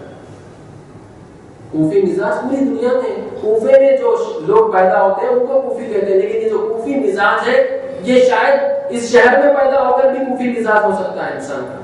کوفی مزاج پوری دنیا میں، کوفے میں جو لوگ پیدا ہوتے ہیں ان کو کوفی کہتے ہیں، لیکن یہ جو کوفی مزاج ہے یہ شاید اس شہر میں پیدا ہو کر بھی کوفی مزاج ہو سکتا ہے انسان کا۔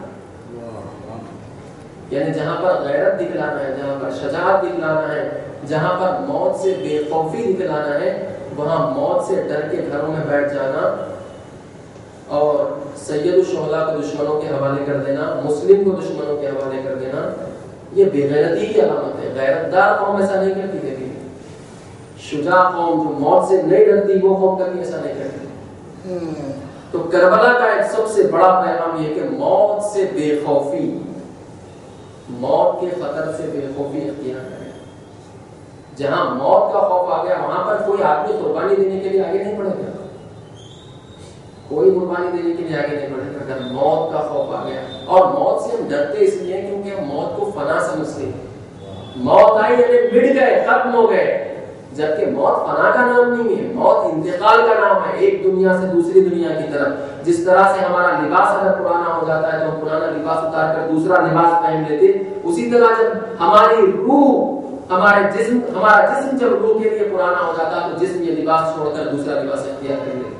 یعنی جہاں پر غیرت دکھلانا ہے، جہاں پر شجاعت دکھلانا ہے، جہاں پر موت سے بے خوفی دکھلانا ہے، وہاں موت سے ڈر کے گھروں میں بیٹھ جانا اور سید الشہداء کو دشمنوں کے حوالے کر دینا، مسلم کو دشمنوں کے حوالے کر دینا، یہ بے غیرتی کی علامت ہے۔ غیرت دار قوم ایسا نہیں کرتی کبھی، شجاع قوم جو موت سے نہیں ڈرتی وہ قوم کبھی ایسا نہیں کرتی۔ تو کربلا کا ایک سب سے بڑا پیغام یہ کہ موت سے بے خوفی، موت کے خطر سے بے خوفی اختیار کریں۔ جہاں موت کا خوف آ گیا وہاں پر کوئی آدمی قربانی دینے کے لیے آگے نہیں بڑھے گا، کوئی قربانی دینے کے لیے آگے نہیں بڑھے گا اگر موت کا خوف آ گیا۔ اور موت سے ہم ڈرتے اس لیے کیونکہ ہم موت کو فنا سمجھتے ہیں، موت آئی یعنی مٹ گئے، ختم ہو گئے، جبکہ موت فنا کا نام نہیں ہے، موت انتقال کا نام ہے، ایک دنیا سے دوسری دنیا کی طرف۔ جس طرح سے ہمارا لباس اگر پرانا ہو جاتا ہے تو ہم پرانا لباس اتار کر دوسرا لباس پہن لیتے، اسی طرح جب ہماری روح، ہمارا جسم جب روح کے لیے پرانا ہو جاتا ہے تو جسم یہ لباس چھوڑ کر دوسرا لباس اختیار کر لیتے۔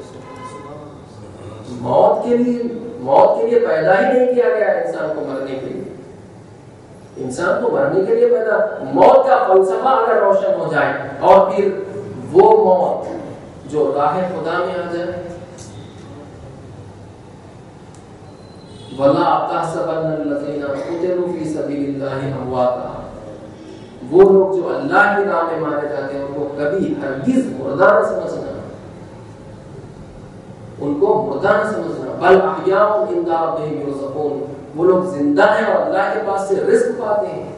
موت کے لیے پیدا ہی نہیں کیا گیا ہے انسان کو مرنے کے لیے۔ انسان کو مرنے کے لیے پیدا، موت کا فلسفہ اگر روشن ہو جائے اور پھر وہ موت جو راہ خدا میں آ جائے، وَلَا تَحْسَبَنَّ الَّذِينَ قُتِلُوا فِي سَبِيلِ اللَّهِ أَمْوَاتًا، وہ لوگ جو اللہ کی راہ میں مارے جاتے ہیں ان کو کبھی ہرگز مردہ نہ سمجھنا، ان کو مردہ نہ سمجھنا، بل احیاء عند ربهم یرزقون، وہ لوگ زندہ ہیں اور اللہ کے پاس سے رزق پاتے ہیں۔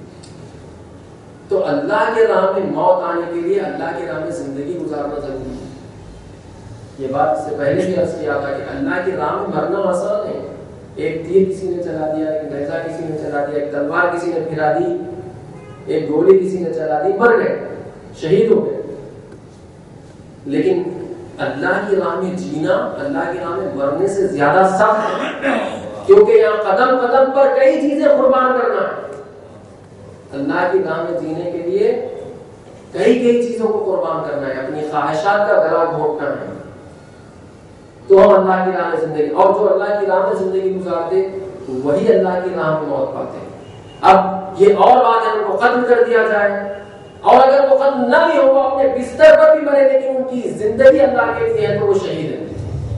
تو اللہ کے راہ میں موت آنے کے لیے اللہ کے راہ میں زندگی گزارنا ضروری ہے۔ یہ بات اس سے پہلے بھی عرض کیا تھا کہ اللہ کی راہ میں مرنا آسان ہے، ایک تیر کسی نے چلا دیا، ایک نیزہ کسی نے چلا دیا، ایک تلوار کسی نے پھرا دی، ایک گولی کسی نے چلا دی، مر گئے، شہید ہو گئے۔ لیکن اللہ کی راہ میں جینا اللہ کی راہ میں مرنے سے زیادہ سخت ہے، کیونکہ یہاں قدم قدم پر کئی چیزیں قربان کرنا ہے۔ اللہ کی راہ میں جینے کے لیے کئی چیزوں کو قربان کرنا ہے، اپنی خواہشات کا گلا گھونٹنا ہے، تو ہم اللہ کی راہ میں زندگی، اور جو اللہ کی راہ میں زندگی گزارتے وہی اللہ کی راہ میں موت پاتے ہیں۔ اب یہ اور بات ہے ان کو قتل کر دیا جائے، اور اگر وہ قتل نہ بھی ہو، وہ اپنے بستر پر بھی مرے لیکن ان کی زندگی اللہ کے لیے ہے تو وہ شہید ہے۔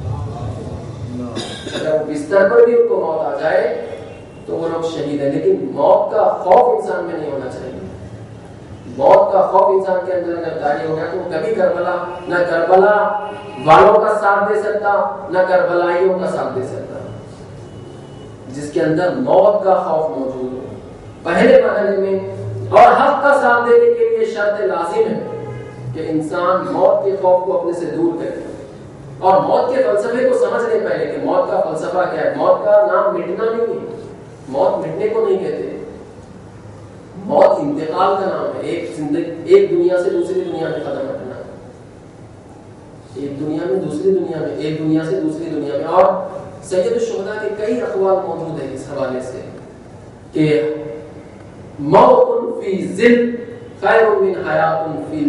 اگر وہ بستر پر بھی ان کو موت آ جائے تو وہ لوگ شہید ہیں، لیکن موت کا خوف انسان میں نہیں ہونا چاہیے۔ موت کا خوف انسان کے اندر اگر جاری ہو گیا تو وہ کبھی کربلا والوں کا ساتھ دے سکتا، نہ کربلائیوں کا ساتھ دے سکتا۔ جس کے اندر موت کا خوف موجود ہو پہلے مرحلے میں، اور حق کا ساتھ دینے کے لیے شرط لازم ہے کہ انسان موت کے خوف کو اپنے سے دور کرے، اور موت کے فلسفے کو سمجھ لیں پہلے کہ موت کا فلسفہ کیا ہے۔ موت کا نام مٹنا نہیں ہے، موت مٹنے کو نہیں کہتے، موت انتقال کا نام ہے، ایک دنیا سے دوسری دنیا میں قدم رکھنا، ایک دنیا میں دوسری دنیا میں، ایک دنیا سے دوسری دنیا میں۔ اور سید الشہداء کے کئی اقوال موجود ہیں اس حوالے سے کہ موت فی ذل خیر من حیات فی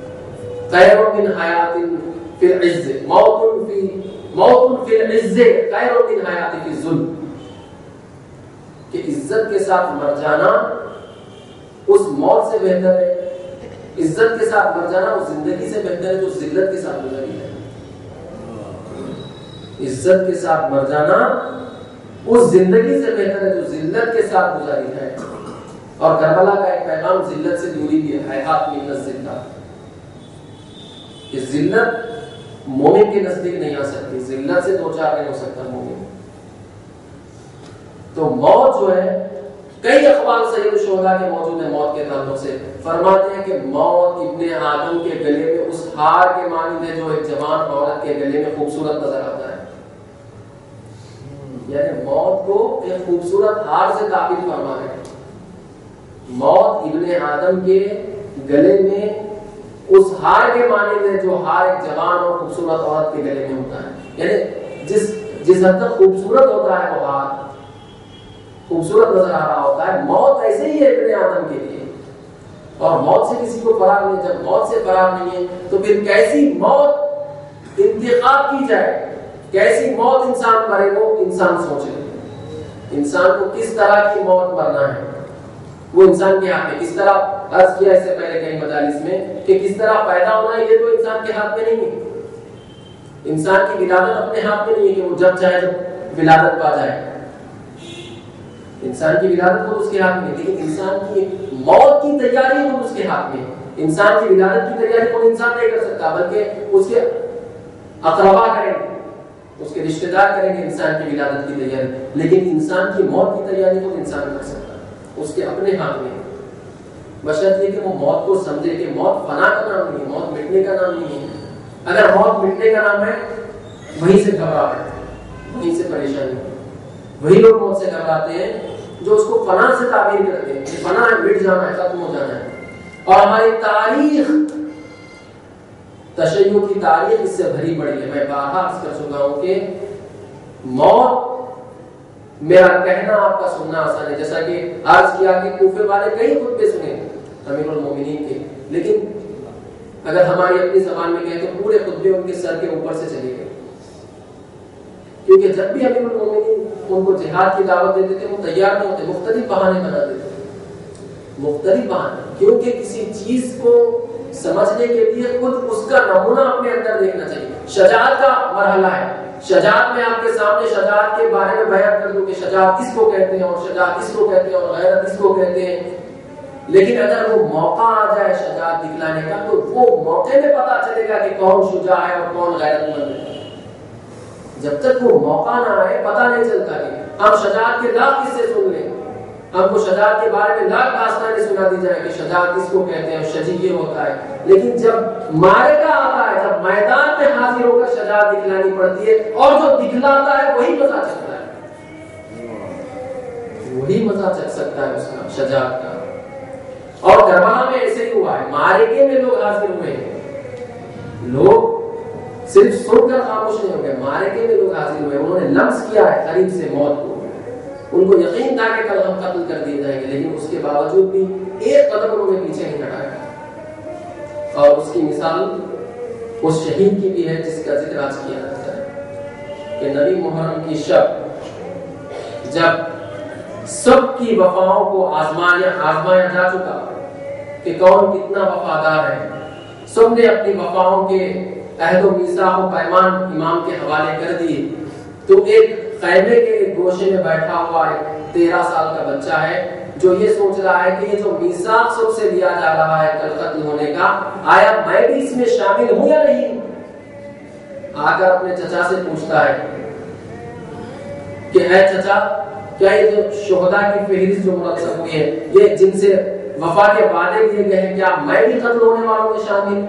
العز، موت فی العز خیر من حیات فی الذل، کہ عزت کے ساتھ مر جانا اس موت سے بہتر ہے، عزت کے ساتھ مر جانا اس زندگی سے بہتر ہے جو ذلت کے ساتھ گزری ہے۔ عزت کے ساتھ مر جانا اس زندگی سے بہتر ہے جو ذلت کے ساتھ گزاری ہے۔ اور کربلا کا ایک پیغام ذلت سے دوری بھی ہے، حیات من الذلہ، کہ ذلت مومن کے نزدیک نہیں آ سکتی، ذلت سے دو چار نہیں ہو سکتا مومن۔ تو موت جو ہے، کئی اقوال سید الشہداء کے موجود ہیں موت کے تعلق سے، فرماتے ہیں کہ موت ابن آدم کے گلے میں اس ہار کے مانند ہے جو ایک جوان عورت کے گلے میں خوبصورت نظر آتا ہے۔ یعنی موت کو ایک خوبصورت ہار سے تعبیر فرما ہے، موت ابن آدم کے گلے میں اس ہار کے مانند ہے جو ہار ایک جوان اور خوبصورت عورت کے گلے میں ہوتا ہے۔ یعنی جس حد تک خوبصورت ہوتا ہے وہ ہار، خوبصورت نظر آ رہا ہوتا ہے، موت ایسے ہی ہے ابن آدم کے لیے، اور موت سے کسی کو فرار نہیں۔ جب موت سے فرار نہیں ہے تو پھر کیسی موت انتخاب کی جائے، کیسی موت انسان مرے، وہ انسان سوچے انسان کو کس طرح کی موت مرنا ہے، وہ انسان کے ہاتھ میں۔ کس طرح عرض کیا اس سے پہلے کئی مجالس میں کہ کس طرح پیدا ہونا ہے، یہ تو انسان کے ہاتھ میں نہیں ہے۔ انسان کی ولادت اپنے ہاتھ میں نہیں ہے کہ وہ جب چاہے جب ولادت پا جائے، انسان کی ولادت خود اس کے ہاتھ میں، لیکن انسان کی موت کی تیاری خود اس کے ہاتھ میں۔ انسان کی ولادت کی تیاری خود انسان نہیں کر سکتا، بلکہ اس کے اقربا کریں گے، اس کے رشتہ دار کریں گے انسان کی ولادت کی تیاری، لیکن انسان کی موت کی تیاری خود انسان کر سکتا ہے، اس کے اپنے ہاتھ میں۔ بشرط یہ کہ وہ موت کو سمجھے کہ موت فنا کا نام نہیں ہے، موت مٹنے کا نام نہیں ہے۔ اگر موت مٹنے کا نام ہے، وہیں سے گھبراہٹ، وہیں سے پریشانی، وہی لوگ موت سے گھبراتے ہیں جو اس کو فنا سے تعبیر کرتے ہیں کہ فنا ہے، مٹ جانا ہے، ختم ہو جانا ہے۔ اور ہماری تاریخ تشیع کی تاریخ اس سے بھری پڑی ہے. میں بارہا عرض کر چکا ہوں کہ موت میرا کہنا آپ کا سننا آسان ہے. جیسا کہ عرض کیا کہ کوفے والے کئی خطبے سنے امیر المومنین کے، لیکن اگر ہماری اپنی زبان میں کہیں تو پورے خطبے ان کے سر کے اوپر سے چلے گئے. کیونکہ جب بھی امیر المومنین ان کو جہاد کی دعوت دیتے تھے وہ تیار نہیں ہوتے، مختلف بہانے بناتے تھے، مختلف بہانے. کیونکہ کسی چیز کو سمجھنے کے لیے خود اس کا نمونہ اپنے اندر دیکھنا چاہیے. شجاعت کا مرحلہ ہے. شجاعت میں آپ کے سامنے شجاعت کے بارے میں بیان کر دوں کہ شجاعت کس کو کہتے ہیں اور شجاعت کس کو کہتے ہیں اور غیرت کس کو کہتے ہیں. لیکن اگر وہ موقع آ جائے شجاعت دکھلانے کا تو وہ موقع میں پتا چلے گا کہ کون شجاع ہے اور کون غیرت مند ہے. جب تک وہ موقع نہ آئے پتا نہیں چلتا. کہ ہم شجاعت کے لاکھ قصے سن لیں، ہم کو شجاعت کے بارے میں لاکھ داستانیں سنا دی جائیں کہ شجاعت کس کو کہتے ہیں، شجیع یہ ہوتا ہے. لیکن جب معرکہ آتا ہے، جب میدان میں حاضر ہو کر شجاعت دکھلانی پڑتی ہے، اور جو دکھلاتا ہے وہی مزہ چکھتا ہے، وہی مزہ چکھ سکتا ہے اس کا شجاعت کا. اور کربلا میں ایسے ہی ہوا ہے. معرکے میں لوگ حاضر ہوئے ہیں، لوگ صرف سن کر خاموش نہیں ہو گئے، معرکے میں لوگ حاضر ہوئے. انہوں نے لمس کیا ہے قریب سے موت کو. ان کو یقین تھا کہ کل ہم قتل کر دیے جائیں گے، لیکن اس کے باوجود بھی ایک قدم انہوں نے پیچھے نہیں ہٹایا. اور اس کی مثال اس شہید کی بھی ہے جس کا ذکر آج کیا جاتا ہے کہ نبی محرم کی شب جب سب کی وفاؤں کو آزمایا جا چکا کہ کون کتنا وفادار ہے، سب نے اپنی وفاؤں کے عہد و میثاق و پیمان امام کے حوالے کر دیے، تو ایک خیمے کے ایک گوشے میں بیٹھا ہوا ایک 13 سال کا بچہ ہے جو یہ سوچ رہا ہے کہ یہ جو میثاق سب سے لیا جا رہا ہے کل قتل ہونے کا، آیا میں بھی اس میں شامل ہوں یا نہیں. آ کر اپنے چچا سے پوچھتا ہے کہ اے چچا، کیا یہ جو شہداء کی فہرست جو مرتب ہوئی ہے، یہ جن سے وفا کے وعدے دیے گئے ہیں، کیا میں بھی قتل ہونے والوں میں شامل،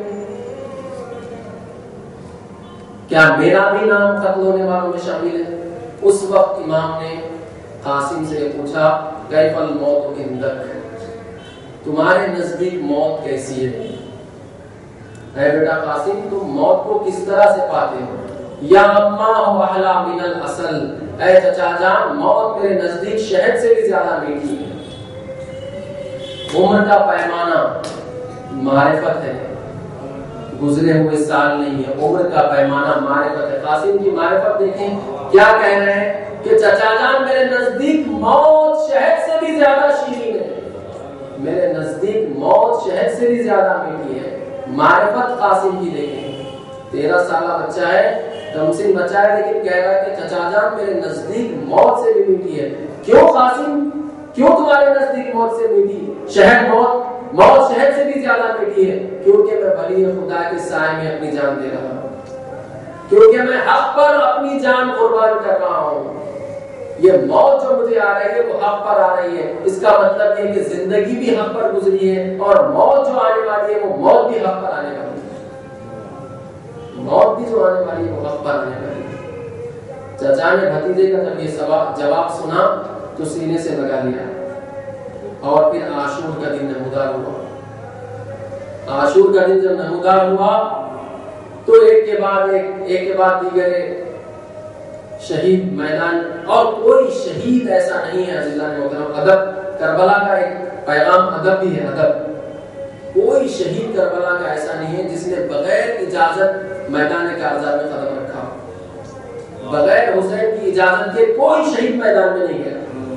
کیا میرا بھی نام قتل ہونے والوں میں شامل ہے. اس وقت امام نے قاسم سے پوچھا کیف الموت عندک، تمہارے نزدیک موت کیسی ہے؟ اے بیٹا قاسم، تم موت کو کس طرح سے پاتے ہو؟ یا اما احلی من الاصل، اے چچا جان، موت میرے نزدیک شہد سے بھی زیادہ میٹھی ہے. عمر کا پیمانہ معرفت ہے، گزرے ہوئے سال نہیں ہے. عمر کا پیمانہ معرفت ہے. قاسم کی معرفت دیکھیں کیا کہہ رہے ہیں کہ چچا جان میرے نزدیک موت شہد سے بھی زیادہ شیرین ہے، میرے نزدیک موت شہد سے بھی زیادہ میٹھی ہے. معرفت قاسم کی دیکھیں، 13 سالہ بچہ ہے، تمثیل بچہ ہے، لیکن کہہ رہا ہے کہ چچا جان میرے نزدیک موت سے بھی میٹھی ہے. کیوں قاسم، کیوں تمہارے نزدیک موت سے میٹھی؟ موت شہد سے بھی زیادہ میٹھی ہے کیونکہ میں ولی خدا کے سائے میں اپنی جان دے رہا ہوں، کیونکہ میں حق پر اپنی جان قربان کر رہا ہوں. یہ موت جو مجھے آ رہی ہے وہ حق پر آ رہی ہے. اس کا مطلب یہ کہ زندگی بھی حق پر گزری ہے اور موت جو آنے والی ہے وہ موت بھی حق پر آنے والی ہے. موت بھی جو آنے والی ہے وہ حق پر آنے والی ہے. چچا نے بھتیجے کا جب یہ جواب سنا تو سینے سے لگا لیا. اور پھر عاشور کا دن نمودار ہوا. عاشور کا دن جب نمودار ہوا تو ایک کے بعد دیگر شہید میدان، اور کوئی شہید ایسا نہیں ہے عزیزان محترم. ادب کربلا کا ایک پیغام ادب بھی ہے. ادب، کوئی شہید کربلا کا ایسا نہیں ہے جس نے بغیر اجازت میدان کارزار میں قدم رکھا. بغیر حسین کی اجازت کے کوئی شہید میدان میں نہیں گیا،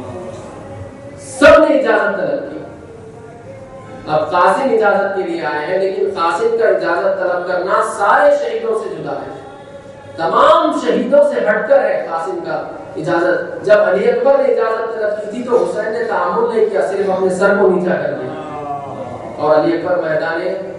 سب نے اجازت طلب کی. اب قاسم اجازت کے لیے آئے ہیں، لیکن قاسم کا اجازت طلب کرنا سارے شہیدوں سے جدا ہے، تمام شہیدوں سے ہٹ کر ہے قاسم کا اجازت. جب علی اکبر نے اجازت طلب کی تھی تو حسین نے تعامل نہیں کیا، صرف اپنے سر کو نیچا کر دیا اور علی اکبر میدان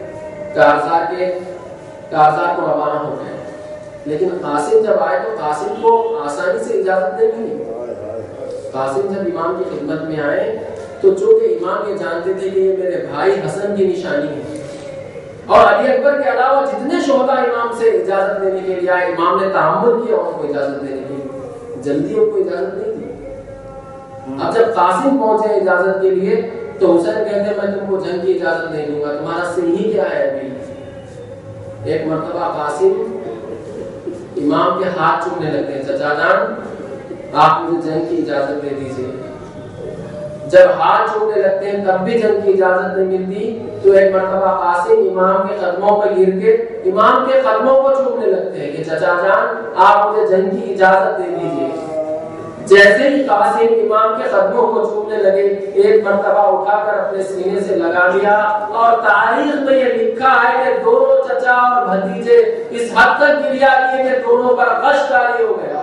کارزار کو روانہ ہو گئے. لیکن قاسم جب آئے تو قاسم کو آسانی سے اجازت نہیں ملی. قاسم جب امام کی خدمت میں آئے تو چونکہ امام یہ جانتے تھے کہ یہ میرے بھائی حسن کی نشانی ہے، اور علی اکبر کے علاوہ جتنے شہداء امام سے اجازت لینے کے لیے آئے، امام نے تحمل کیا ان کو اجازت دینے کی، جلدی ان کو اجازت نہیں دی. اب جب قاسم پہنچے اجازت کے لیے تو حسین کہتے ہیں میں تم کو جنگ کی اجازت نہیں دوں گا، تمہارا سن ہی کیا ہے ابھی. ایک مرتبہ قاسم امام کے ہاتھ چومنے لگتے ہیں، چچا جان آپ مجھے جنگ کی اجازت دے دیجیے۔ جب ہاتھ چومنے لگتے ہیں تب بھی جنگ کی اجازت نہیں ملتی، تو ایک مرتبہ قاسم امام کے قدموں پر گر کے امام کے قدموں کو چومنے لگتے ہیں کہ چچا جان آپ مجھے جنگ کی اجازت دے دیجیے۔ جیسے ہی قاسم امام کے قدموں کو چومنے لگے، ایک مرتبہ اٹھا کر اپنے سینے سے لگا لیا، اور تاریخ میں یہ لکھا ہے کہ دونوں چچا اور بھتیجے اس حد تک گریا کیے کہ دونوں پر غش طاری ہو گیا۔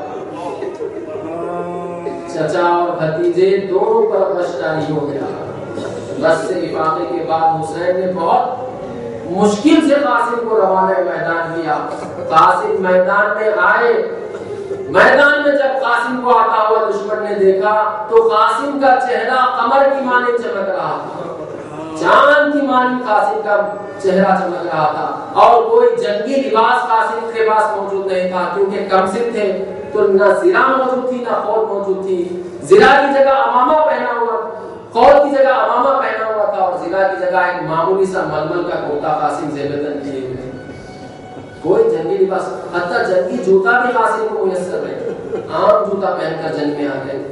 چچا اور بھتیجے دونوں پر غش طاری ہو گیا۔ بس سے افاقے کے بعد حسین نے بہت مشکل سے قاسم کو روانہ میدان کیا۔ قاسم میدان میں آئے، میدان میں جب قاسم کو آتا ہوا دشمن نے دیکھا تو قاسم کا چہرہ قمر کی مانند چمک رہا تھا، چاند کی مانند قاسم کا چہرہ چمک رہا تھا، اور کوئی جنگی لباس قاسم کے پاس موجود نہیں تھا، کیونکہ کمسن تھے تو نہ زرہ موجود تھی نہ خود موجود تھی۔ زرہ کی جگہ امامہ پہنا ہوا، خود کی جگہ امامہ پہنا ہوا تھا، اور زرہ کی جگہ ایک معمولی سا ململ کا کرتا قاسم زیبتن کیے ہوئے۔ کوئی جنگی لباس، حتی جنگی جوتا بھی قاسم کو میسر نہیں، عام جوتا پہن کر جنگ میں آ گئے۔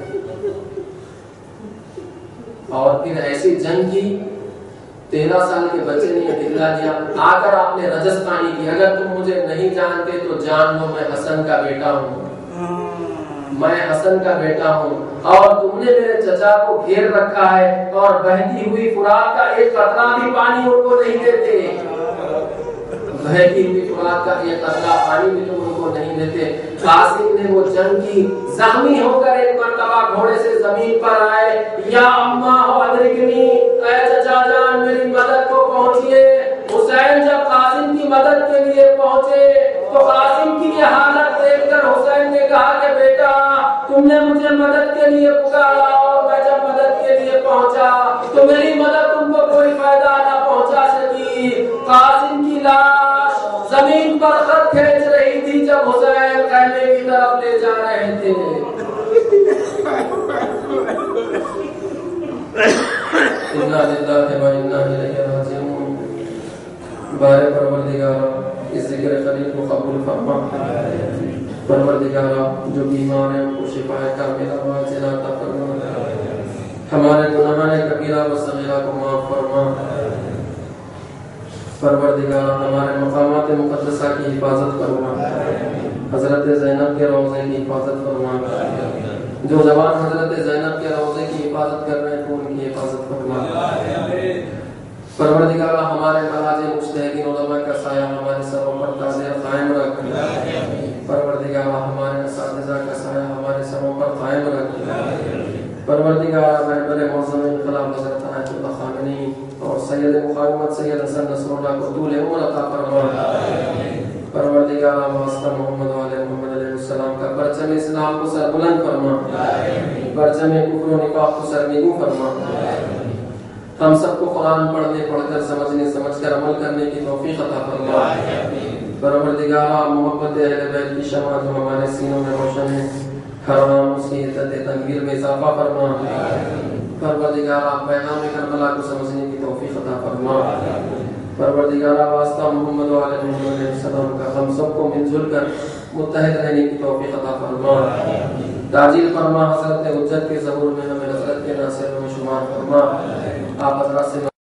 اور پھر ایسی جنگ کی 13 سال کے بچے نے یہ دکھلا دیا، آ کر آپ نے رجستانی کی، اگر تم مجھے نہیں جانتے تو جان لو میں حسن کا بیٹا ہوں، میں حسن کا بیٹا ہوں، اور تم نے میرے چچا کو گھیر رکھا ہے، اور بہتی ہوئی فرات کا ایک قطرہ بھی پانی ان کو نہیں دیتے، بہتی ہوئی فرات کا ایک قطرہ پانی بھی تم ان کو نہیں دیتے۔ قاسم نے وہ جنگ کی، زخمی ہو کر ایک مرتبہ گھوڑے سے زمین پر آئے، یا اماں ہو ادرکنی، اے چچا جان میری مدد کو پہنچیے۔ حسین جب قاسم کی مدد کے لیے پہنچے تو قاسم کی یہ حالت دیکھ کر حسین نے کہا کہ بیٹا تم نے مجھے مدد کے لیے پکارا، اور میں جب مدد کے لیے پہنچا تو میری مدد تم کو کوئی فائدہ نہ پہنچا سکی۔ قاسم کی لاش زمین پر خط کھینچ رہی تھی جب حسین خیمے کی طرف لے جا رہے تھے۔ انا للہ و انا الیہ راجعون۔ بارے پروردگارا اس ذکر قریب کو قبول فرما، پروردگارا جو بیمار ہیں ان کو شفا کاملہ واجلہ عطا فرما، ہمارے گناہان کبیرہ و صغیرہ کو معاف فرما، پروردگارا ہمارے مقامات مقدسہ کی حفاظت فرما، حضرت زینب کے روضے کی حفاظت فرما، جو جوان حضرت زینب کے روضے کی حفاظت کر رہے ہیں تو ان کی حفاظت فرما، پروردگارا ہمارے مراجع مجتہدین علماء کا سایہ ہمارے سروں پر تازہ قائم رکھ، پروردگارا ہمارے اساتذہ کا سایہ ہمارے سروں پر قائم رکھ، پروردگارا رہبر معظم انقلاب حضرت آیت اللہ خامنی اور سید مقاومت سید حسن نصر اللہ کو طول عمر عطا فرما، پروردگارا واسطہ محمد علیہ محمد علیہ السلام کا پرچم اسلام کو سر بلند فرما، پرچم کفر و نفاق کو سر نیگو فرما، ہم سب کو قرآن پڑھنے پڑھ کر سمجھنے سمجھ کر عمل کرنے کی توفیق عطا فرما، پروردگارا محبت اہل بیت کی شمع جو ہمارے سینوں میں روشن ہے حرام اس کی عزت تنویر میں اضافہ فرما، پروردگارا پیغام کربلا کو سمجھنے کی توفیق عطا فرما، پروردگارا واسطہ محمد علیہ محمد علیہ السلام کا ہم سب کو مل جل کر متحد رہنے کی توفیق عطا فرما، تعجیل فرما، حضرت حجت کے ظہور میں ہمیں حضرت کے ناصروں میں شمار فرما، آپ حضرات سے